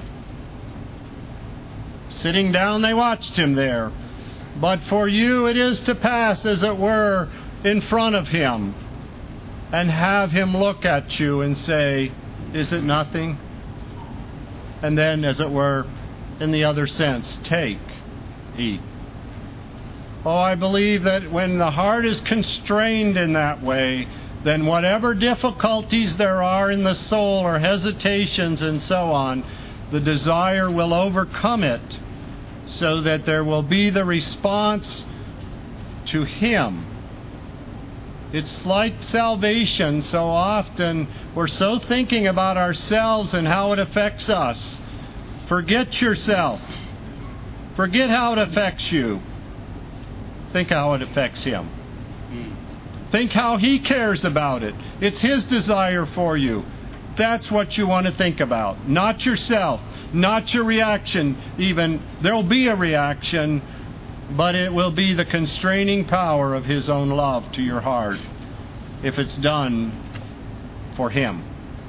Sitting down, they watched Him there. But for you it is to pass, as it were, in front of Him, and have Him look at you and say, "Is it nothing?" And then, as it were, in the other sense, "Take, eat." Oh, I believe that when the heart is constrained in that way, then whatever difficulties there are in the soul or hesitations and so on, the desire will overcome it, so that there will be the response to Him. It's like salvation. So often we're so thinking about ourselves and how it affects us. Forget yourself. Forget how it affects you. Think how it affects Him. Think how He cares about it. It's His desire for you. That's what you want to think about. Not yourself. Not your reaction even. There'll be a reaction, but it will be the constraining power of His own love to your heart if it's done for Him.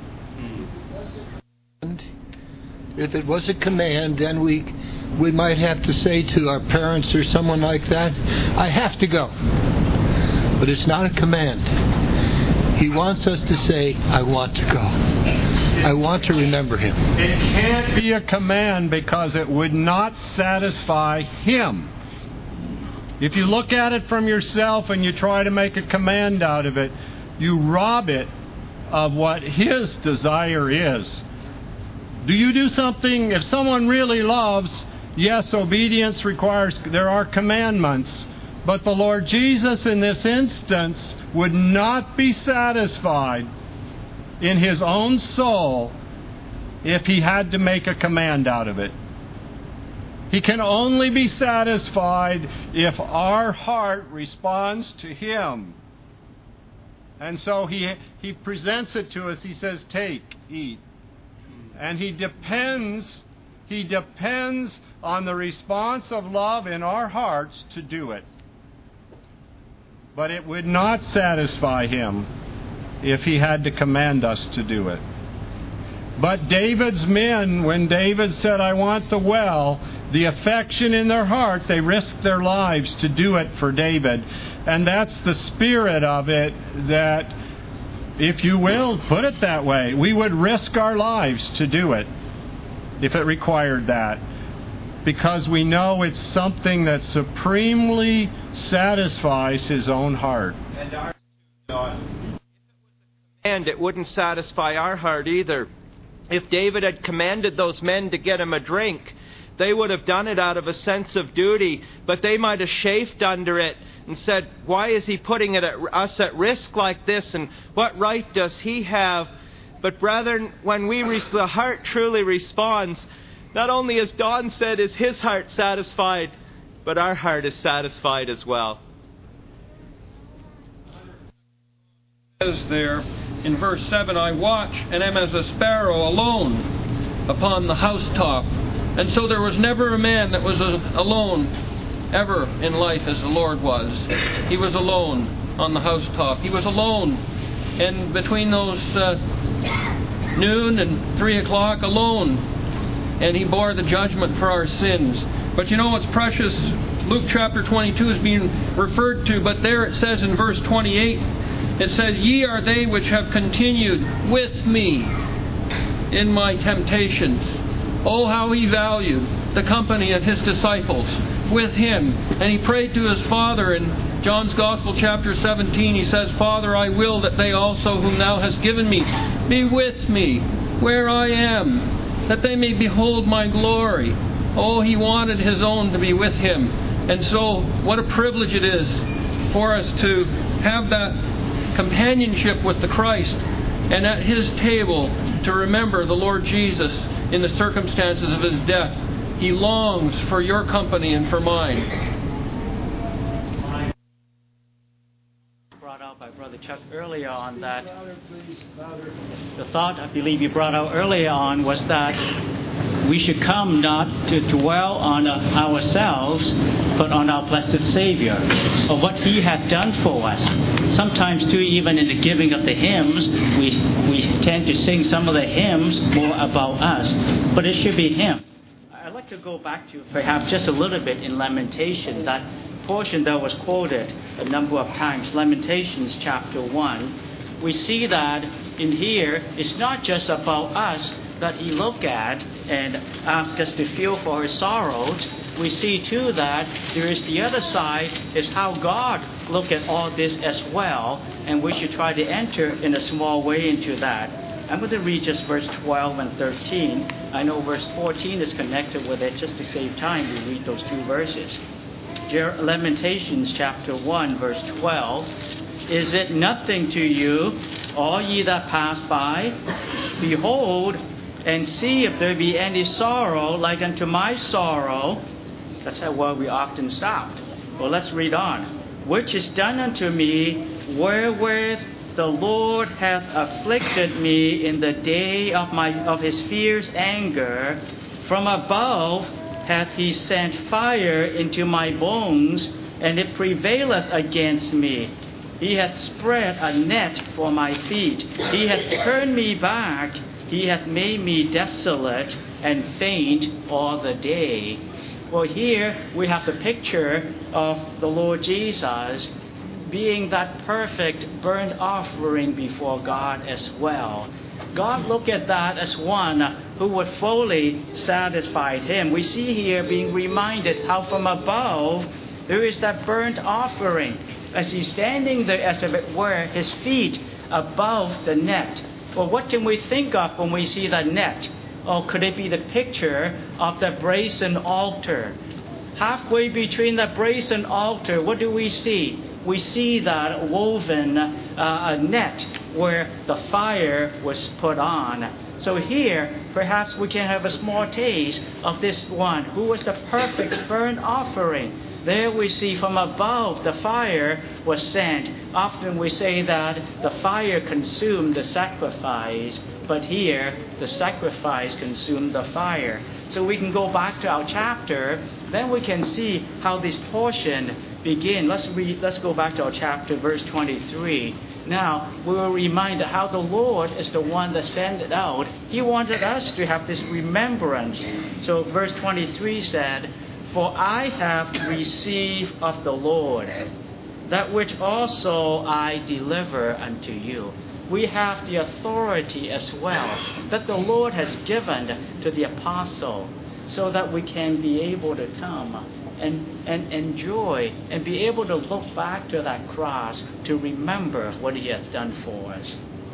If it was a command, then we might have to say to our parents or someone like that, "I have to go." But it's not a command. He wants us to say, "I want to go. I want to remember Him." It can't be a command because it would not satisfy Him. If you look at it from yourself and you try to make a command out of it, you rob it of what His desire is. Do you do something, if someone really loves, yes, obedience requires, there are commandments, but the Lord Jesus in this instance would not be satisfied in His own soul if He had to make a command out of it. He can only be satisfied if our heart responds to Him. And so He presents it to us. He says, take, eat. And He depends on the response of love in our hearts to do it. But it would not satisfy Him if He had to command us to do it. But David's men, when David said, I want the well, the affection in their heart, they risked their lives to do it for David. And that's the spirit of it, that, if you will, put it that way, we would risk our lives to do it if it required that. Because we know it's something that supremely satisfies His own heart. And it wouldn't satisfy our heart either. If David had commanded those men to get him a drink, they would have done it out of a sense of duty, but they might have chafed under it and said, why is he putting us at risk like this, and what right does he have? But brethren, when the heart truly responds, not only, as Don said, is his heart satisfied, but our heart is satisfied as well. It says there in verse 7, I watch and am as a sparrow alone upon the housetop. And so there was never a man that was alone ever in life as the Lord was. He was alone on the housetop. He was alone. And between those noon and 3 o'clock, alone. And He bore the judgment for our sins. But you know what's precious? Luke chapter 22 is being referred to, but there it says in verse 28, it says, ye are they which have continued with me in my temptations. Oh, how He valued the company of His disciples with Him. And He prayed to His Father in John's Gospel chapter 17. He says, Father, I will that they also whom Thou hast given me be with me where I am, that they may behold my glory. Oh, He wanted His own to be with Him. And so, what a privilege it is for us to have that companionship with the Christ, and at His table to remember the Lord Jesus in the circumstances of His death. He longs for your company and for mine. Brought out by Brother Chuck earlier on that the thought I believe you brought out earlier on was that we should come not to dwell on ourselves, but on our blessed Savior, of what He had done for us. Sometimes, too, even in the giving of the hymns, we tend to sing some of the hymns more about us, but it should be Him. I'd like to go back to perhaps just a little bit in Lamentation, that portion that was quoted a number of times, Lamentations chapter 1. We see that in here, it's not just about us that He look at and ask us to feel for His sorrows. We see too that there is the other side, is how God look at all this as well, and we should try to enter in a small way into that. I'm going to read just verse 12 and 13. I know verse 14 is connected with it. Just to save time, we read those two verses. Lamentations chapter 1 verse 12. Is it nothing to you, all ye that pass by? Behold, and see if there be any sorrow like unto my sorrow. That's where we often stopped. Well, let's read on. Which is done unto me, wherewith the Lord hath afflicted me in the day of His fierce anger. From above hath He sent fire into my bones, and it prevaileth against me. He hath spread a net for my feet. He hath turned me back. He hath made me desolate and faint all the day. Well, here we have the picture of the Lord Jesus being that perfect burnt offering before God as well. God looked at that as one who would fully satisfy Him. We see here being reminded how from above There is that burnt offering as he's standing there, as it were, his feet above the net. Well, what can we think of when we see the net? Or could it be the picture of the brazen altar? Halfway between the brazen altar, what do we see? We see that woven net where the fire was put on. So here, perhaps we can have a small taste of this one, who was the perfect burnt offering. There we see from above the fire was sent. Often we say that the fire consumed the sacrifice, but here the sacrifice consumed the fire. So we can go back to our chapter, then we can see how this portion begins. Let's go back to our chapter, verse 23. Now, we were reminded how the Lord is the one that sent it out. He wanted us to have this remembrance. So verse 23 said, "For I have received of the Lord that which also I deliver unto you." We have the authority as well that the Lord has given to the apostle, so that we can be able to come and enjoy and be able to look back to that cross to remember what he has done for us.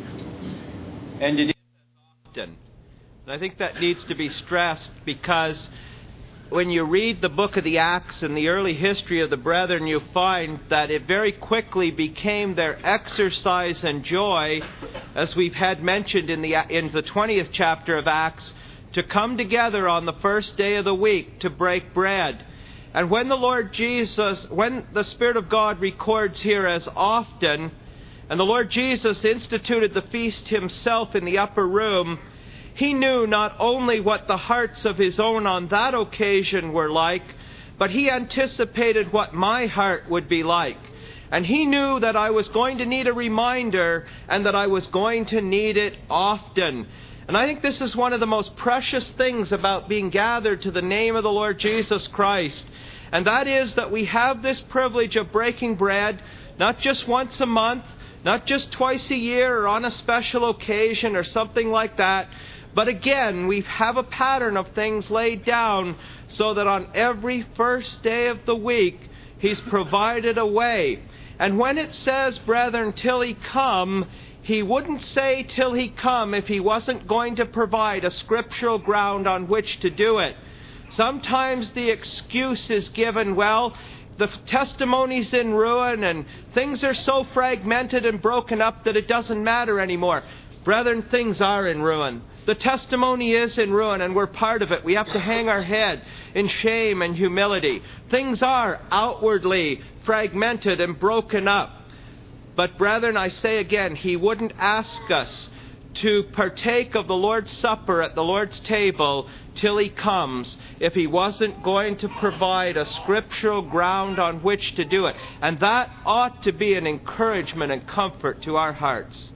And it is often. And I think that needs to be stressed, because when you read the book of the Acts and the early history of the brethren, you find that it very quickly became their exercise and joy, as we've had mentioned in the 20th chapter of Acts, to come together on the first day of the week to break bread. And when the Lord Jesus, when the Spirit of God records here as often, and the Lord Jesus instituted the feast himself in the upper room, he knew not only what the hearts of his own on that occasion were like, but he anticipated what my heart would be like. And he knew that I was going to need a reminder, and that I was going to need it often. And I think this is one of the most precious things about being gathered to the name of the Lord Jesus Christ. And that is that we have this privilege of breaking bread, not just once a month, not just twice a year or on a special occasion or something like that. But again, we have a pattern of things laid down so that on every first day of the week, he's provided a way. And when it says, brethren, till he come, he wouldn't say till he come if he wasn't going to provide a scriptural ground on which to do it. Sometimes the excuse is given, well, the testimony's in ruin and things are so fragmented and broken up that it doesn't matter anymore. Brethren, things are in ruin. The testimony is in ruin, and we're part of it. We have to hang our head in shame and humility. Things are outwardly fragmented and broken up. But brethren, I say again, he wouldn't ask us to partake of the Lord's Supper at the Lord's table till he comes if he wasn't going to provide a scriptural ground on which to do it. And that ought to be an encouragement and comfort to our hearts.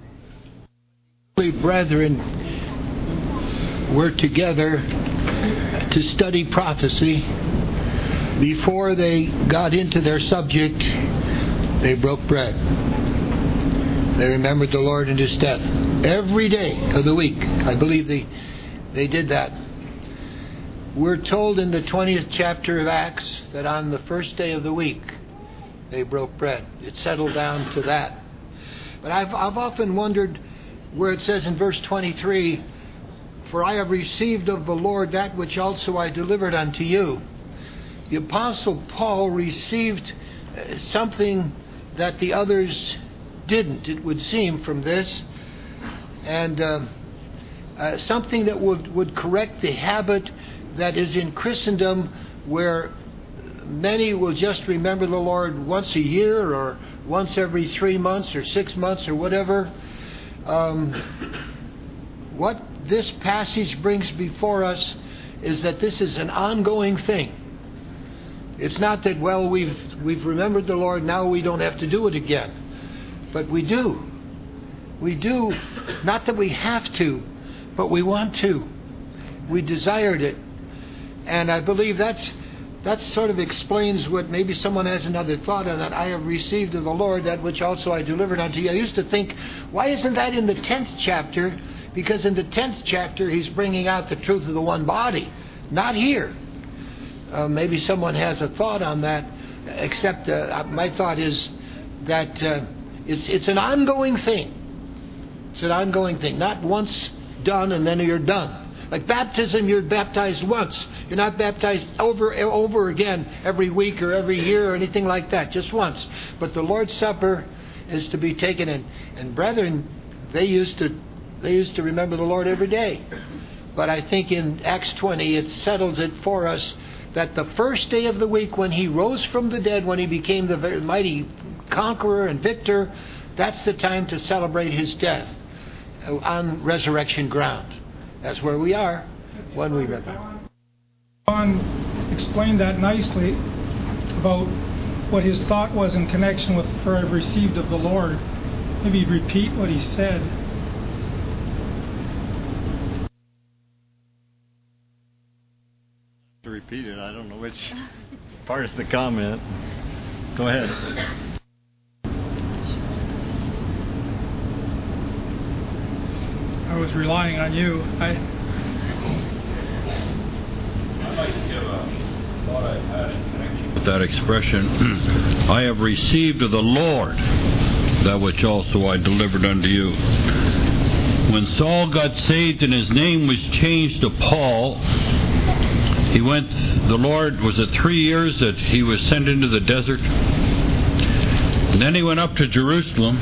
Brethren were together to study prophecy. Before they got into their subject, they broke bread. They remembered the Lord and his death. Every day of the week, I believe they did that. We're told in the 20th chapter of Acts that on the first day of the week, they broke bread. It settled down to that. But I've often wondered where it says in verse 23, "For I have received of the Lord that which also I delivered unto you." The Apostle Paul received something that the others didn't, it would seem from this, and something that would correct the habit that is in Christendom, where many will just remember the Lord once a year or once every 3 months or 6 months or whatever. What this passage brings before us is that this is an ongoing thing. It's not that, well, we've remembered the Lord, now we don't have to do it again. But we do. We do. Not that we have to, but we want to. We desired it. And I believe that sort of explains what maybe someone has another thought on that. I have received of the Lord that which also I delivered unto you. I used to think, why isn't that in the 10th chapter? Because in the 10th chapter, he's bringing out the truth of the one body. Not here. Maybe someone has a thought on that. except my thought is that it's an ongoing thing. It's an ongoing thing, not once done and then you're done. Like baptism, you're baptized once. You're not baptized over again every week or every year or anything like that, just once. But the Lord's Supper is to be taken in. And brethren, they used to remember the Lord every day. But I think in Acts 20 it settles it for us that the first day of the week when he rose from the dead, when he became the very mighty conqueror and victor, that's the time to celebrate his death on resurrection ground. That's where we are when we remember. John explained that nicely about what his thought was in connection with "for I've received of the Lord." Maybe repeat what he said. To repeat it, I don't know which part is the comment. Go ahead. I was relying on you. I'd like to give a thought I've had in connection with that expression. I have received of the Lord that which also I delivered unto you. When Saul got saved and his name was changed to Paul, he went, the Lord, was it 3 years that he was sent into the desert? And then he went up to Jerusalem.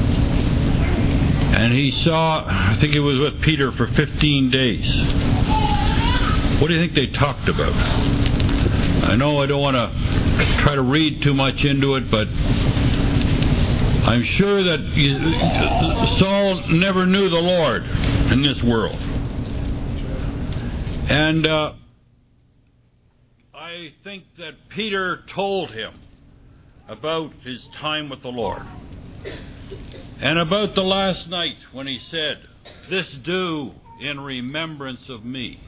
And he saw, I think he was with Peter for 15 days. What do you think they talked about? I know I don't want to try to read too much into it, but I'm sure that Saul never knew the Lord in this world. And I think that Peter told him about his time with the Lord. And about the last night when he said, "This do in remembrance of me."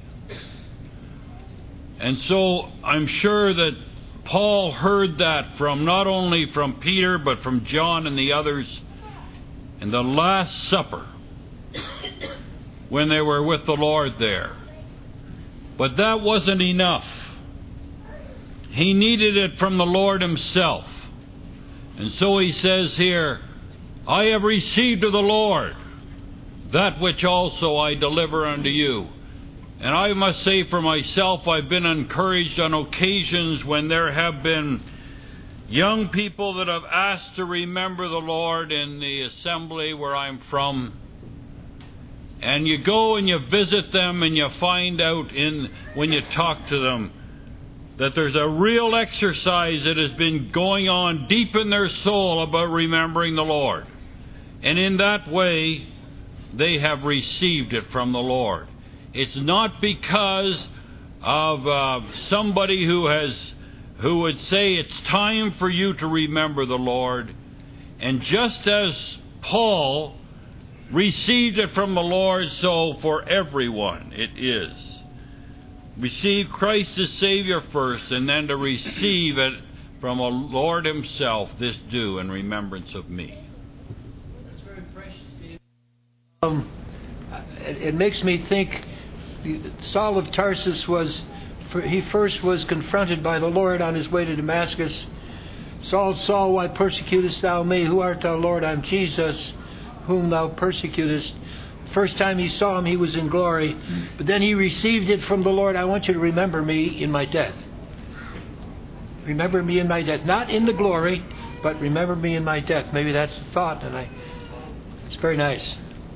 And so I'm sure that Paul heard that from not only from Peter but from John and the others in the Last Supper when they were with the Lord there. But that wasn't enough. He needed it from the Lord himself. And so he says here, I have received of the Lord that which also I deliver unto you. And I must say for myself, I've been encouraged on occasions when there have been young people that have asked to remember the Lord in the assembly where I'm from. And you go and you visit them and you find out when you talk to them that there's a real exercise that has been going on deep in their soul about remembering the Lord. And in that way, they have received it from the Lord. It's not because of somebody who would say it's time for you to remember the Lord. And just as Paul received it from the Lord, so for everyone it is. Receive Christ as Savior first, and then to receive it from the Lord himself, this do in remembrance of me. That's very precious, Steve. It makes me think Saul of Tarsus he first was confronted by the Lord on his way to Damascus. Saul, Saul, why persecutest thou me? Who art thou, Lord? I'm Jesus, whom thou persecutest. First time he saw him, he was in glory. But then he received it from the Lord. I want you to remember me in my death. Remember me in my death. Not in the glory, but remember me in my death. Maybe that's the thought, and it's very nice.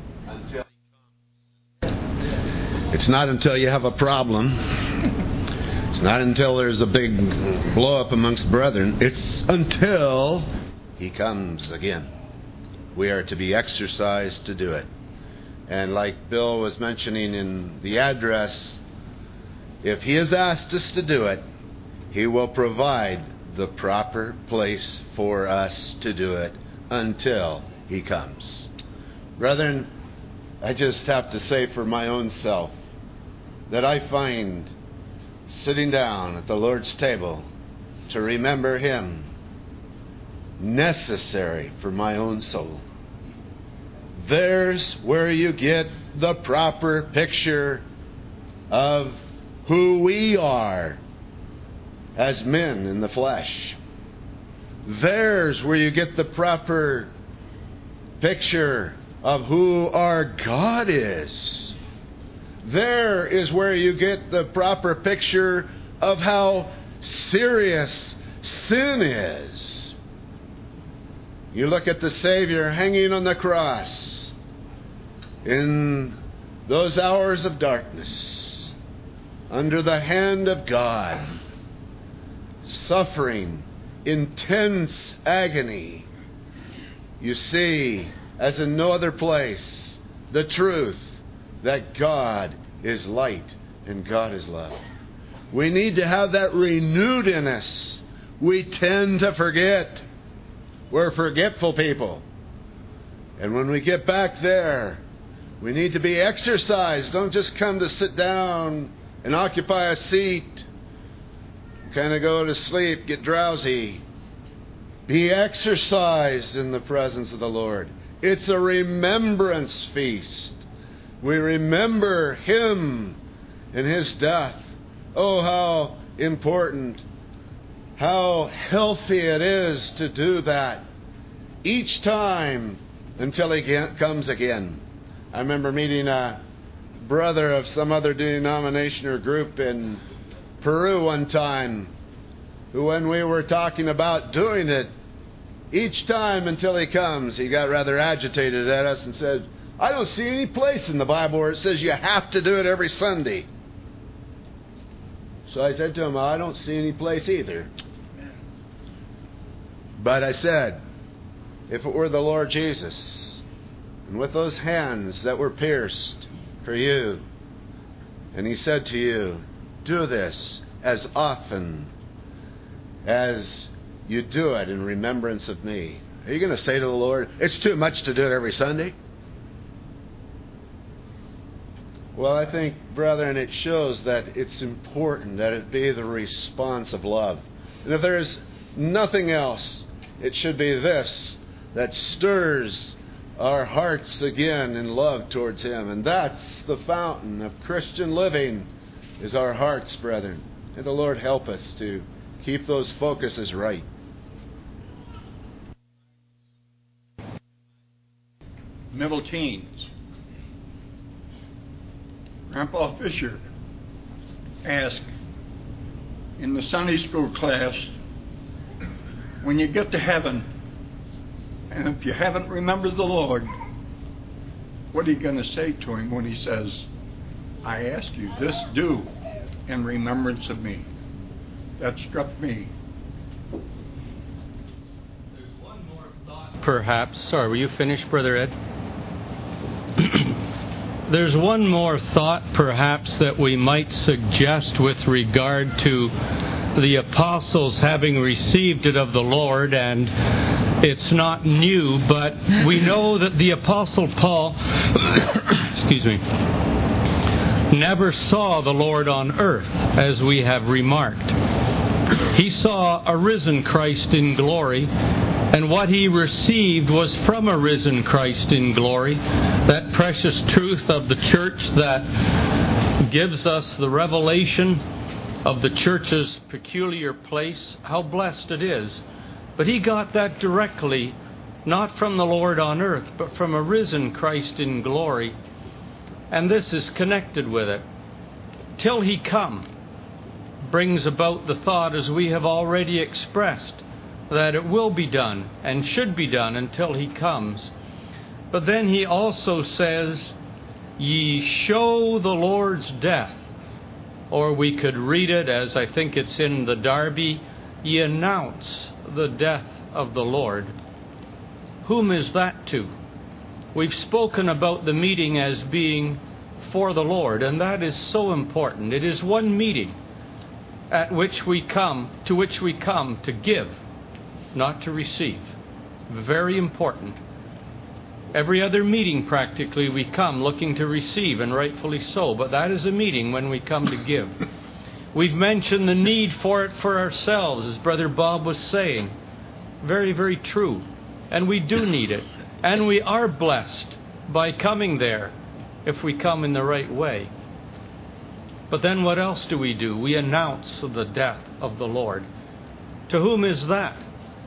It's not until you have a problem. It's not until there's a big blow-up amongst brethren. It's until he comes again. We are to be exercised to do it. And like Bill was mentioning in the address, if he has asked us to do it, he will provide the proper place for us to do it until he comes. Brethren, I just have to say for my own self that I find sitting down at the Lord's table to remember him necessary for my own soul. There's where you get the proper picture of who we are as men in the flesh. There's where you get the proper picture of who our God is. There is where you get the proper picture of how serious sin is. You look at the Savior hanging on the cross in those hours of darkness, under the hand of God, suffering intense agony. You see, as in no other place, the truth that God is light and God is love. We need to have that renewed in us. We tend to forget. We're forgetful people. And when we get back there, we need to be exercised. Don't just come to sit down and occupy a seat, kind of go to sleep, get drowsy. Be exercised in the presence of the Lord. It's a remembrance feast. We remember Him and His death. Oh, how important, how healthy it is to do that each time until He comes again. I remember meeting a brother of some other denomination or group in Peru one time, who, when we were talking about doing it, each time until He comes, he got rather agitated at us and said, I don't see any place in the Bible where it says you have to do it every Sunday. So I said to him, I don't see any place either. But I said, if it were the Lord Jesus, and with those hands that were pierced for you, and He said to you, do this as often as you do it in remembrance of me. Are you going to say to the Lord, it's too much to do it every Sunday? Well, I think, brethren, it shows that it's important that it be the response of love. And if there is nothing else, it should be this that stirs our hearts again in love towards Him. And that's the fountain of Christian living, is our hearts, brethren. And the Lord help us to keep those focuses right. Middle teens. Grandpa Fisher asked in the Sunday school class, when you get to heaven, and if you haven't remembered the Lord, what are you going to say to Him when He says, I ask you, this do in remembrance of me? That struck me. There's one more thought. Perhaps. Sorry, were you finished, Brother Ed? There's one more thought, perhaps, that we might suggest with regard to the apostles having received it of the Lord, and it's not new, but we know that the Apostle Paul excuse me, never saw the Lord on earth, as we have remarked. He saw a risen Christ in glory, and what he received was from a risen Christ in glory, that precious truth of the church that gives us the revelation of the church's peculiar place. How blessed it is. But he got that directly, not from the Lord on earth, but from a risen Christ in glory. And this is connected with it. Till He come brings about the thought, as we have already expressed, that it will be done and should be done until He comes. But then he also says, ye show the Lord's death. Or we could read it, as I think it's in the Darby, ye announce the death of the Lord. Whom is that to? We've spoken about the meeting as being for the Lord, and that is so important. It is one meeting at which we come, to which we come to give, not to receive. Very important. Every other meeting, practically, we come looking to receive, and rightfully so, but that is a meeting when we come to give. We've mentioned the need for it for ourselves, as Brother Bob was saying. Very, very true. And we do need it. And we are blessed by coming there, if we come in the right way. But then what else do? We announce the death of the Lord. To whom is that?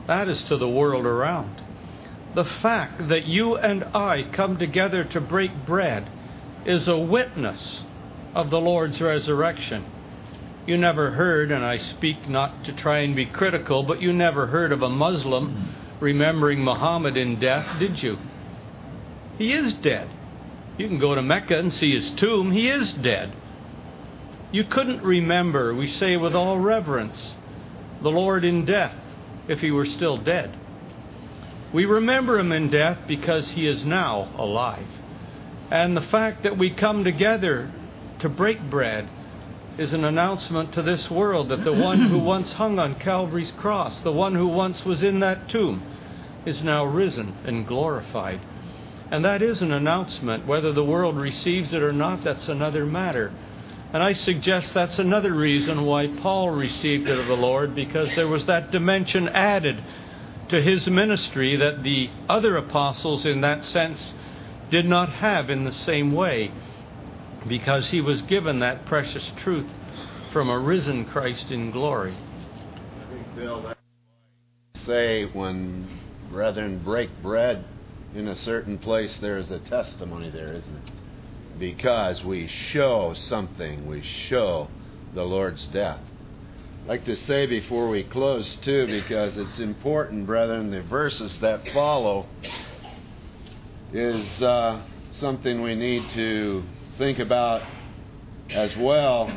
That is to the world around. The fact that you and I come together to break bread is a witness of the Lord's resurrection. You never heard, and I speak not to try and be critical, but you never heard of a Muslim remembering Muhammad in death, did you? He is dead. You can go to Mecca and see his tomb. He is dead. You couldn't remember, we say with all reverence, the Lord in death if he were still dead. We remember him in death because he is now alive. And the fact that we come together to break bread is an announcement to this world that the one who once hung on Calvary's cross, the one who once was in that tomb, is now risen and glorified. And that is an announcement. Whether the world receives it or not, that's another matter. And I suggest that's another reason why Paul received it of the Lord, because there was that dimension added to his ministry that the other apostles in that sense did not have in the same way, because he was given that precious truth from a risen Christ in glory. I think, Bill, that's why I say when brethren break bread in a certain place, there is a testimony there, isn't it? Because we show something. We show the Lord's death. I'd like to say before we close, too, because it's important, brethren, the verses that follow is something we need to think about as well,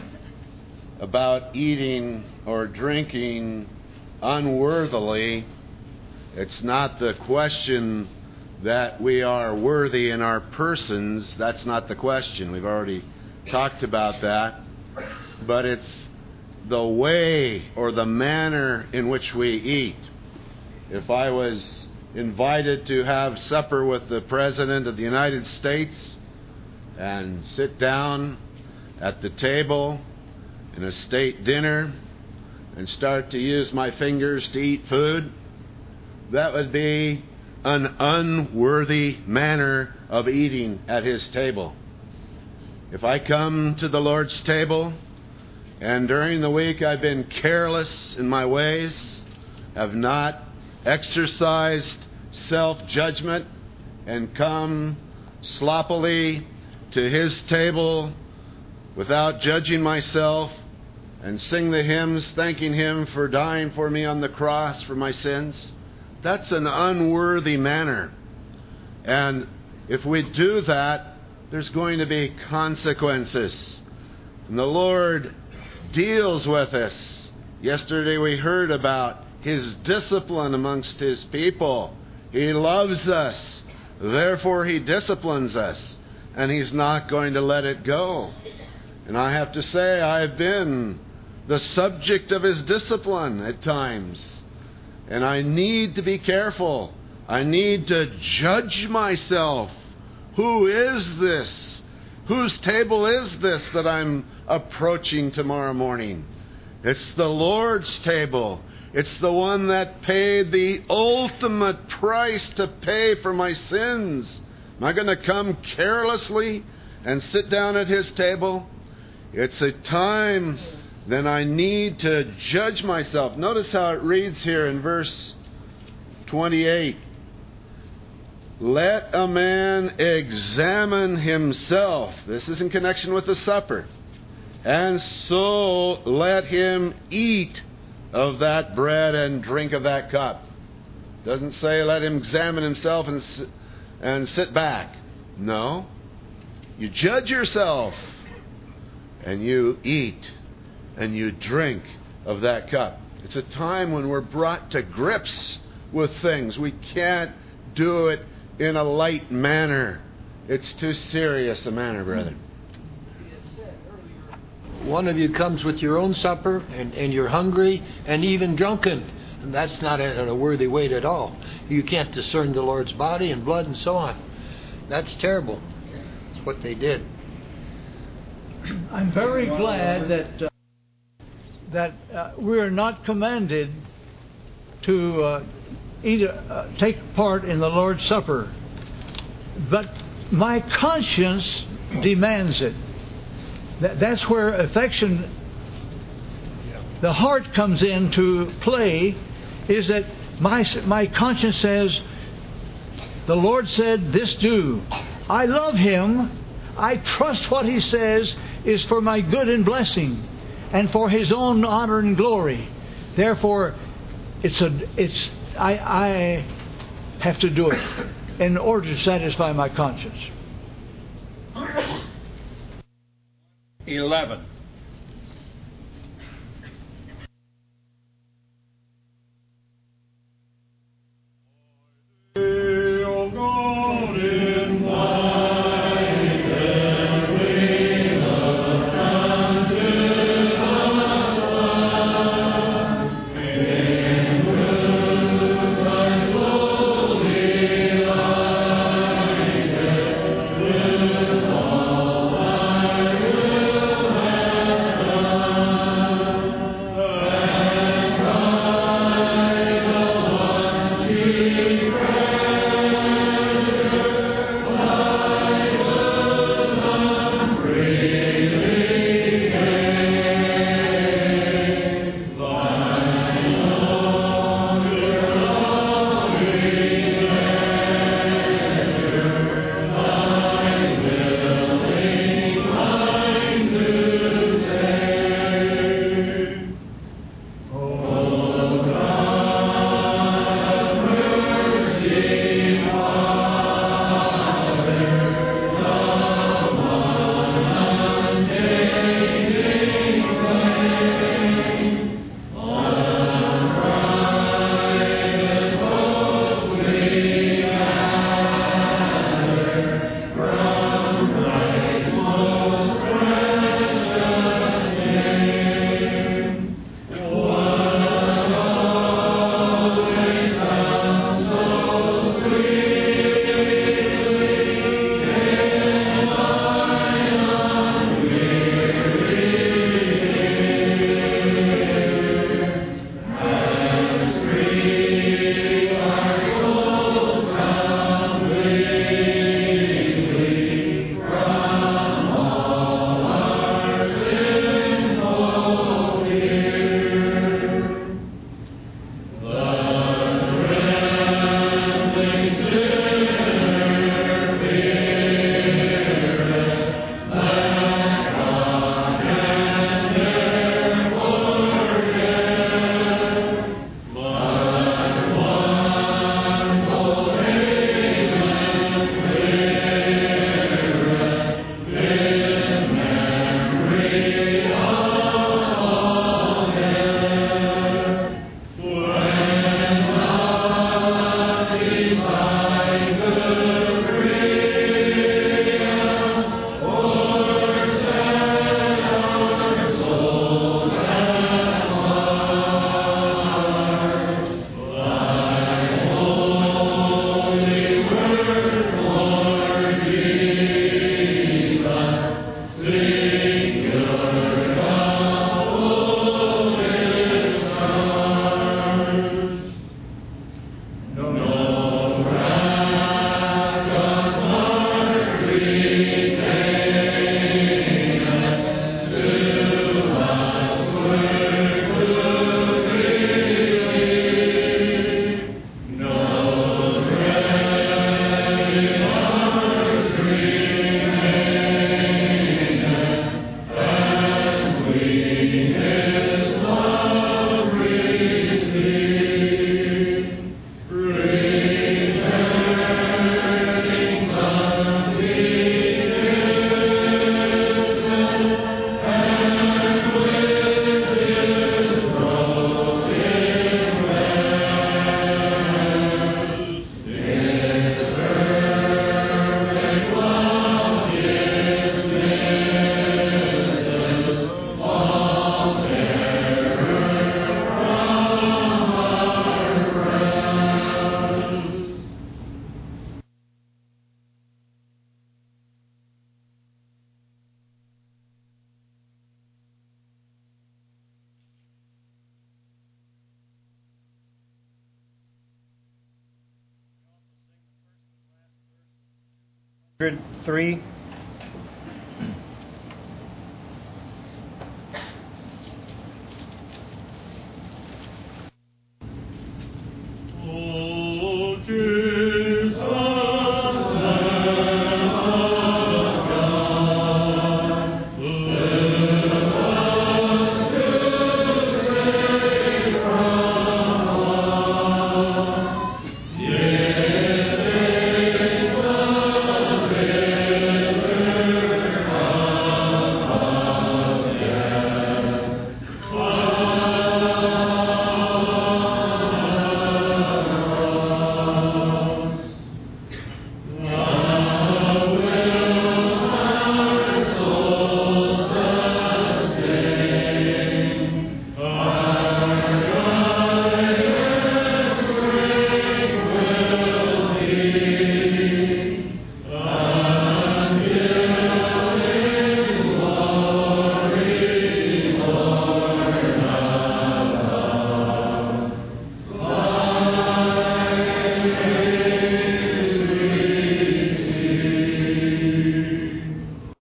about eating or drinking unworthily. It's not the question that we are worthy in our persons. That's not the question. We've already talked about that. But it's the way or the manner in which we eat. If I was invited to have supper with the President of the United States and sit down at the table in a state dinner and start to use my fingers to eat food, that would be an unworthy manner of eating at his table. If I come to the Lord's table and during the week I've been careless in my ways, have not exercised self-judgment, and come sloppily to his table without judging myself and sing the hymns thanking him for dying for me on the cross for my sins, that's an unworthy manner. And if we do that, there's going to be consequences. And the Lord deals with us. Yesterday we heard about his discipline amongst his people. He loves us. Therefore he disciplines us. And he's not going to let it go. And I have to say, I've been the subject of his discipline at times. And I need to be careful. I need to judge myself. Who is this? Whose table is this that I'm approaching tomorrow morning? It's the Lord's table. It's the one that paid the ultimate price to pay for my sins. Am I going to come carelessly and sit down at his table? It's a time then I need to judge myself. Notice how it reads here in verse 28. Let a man examine himself. This is in connection with the supper. And so let him eat of that bread and drink of that cup. Doesn't say let him examine himself and sit back. No. You judge yourself and you eat and you drink of that cup. It's a time when we're brought to grips with things. We can't do it in a light manner. It's too serious a manner, brethren. One of you comes with your own supper and you're hungry and even drunken. And that's not in a worthy way at all. You can't discern the Lord's body and blood and so on. That's terrible. That's what they did. I'm very glad that we are not commanded to take part in the Lord's Supper. But my conscience demands it. That's where affection, the heart comes into play, is that My conscience says, the Lord said, this do. I love Him. I trust what He says is for my good and blessing and for His own honor and glory. Therefore, I have to do it in order to satisfy my conscience. 11. Three.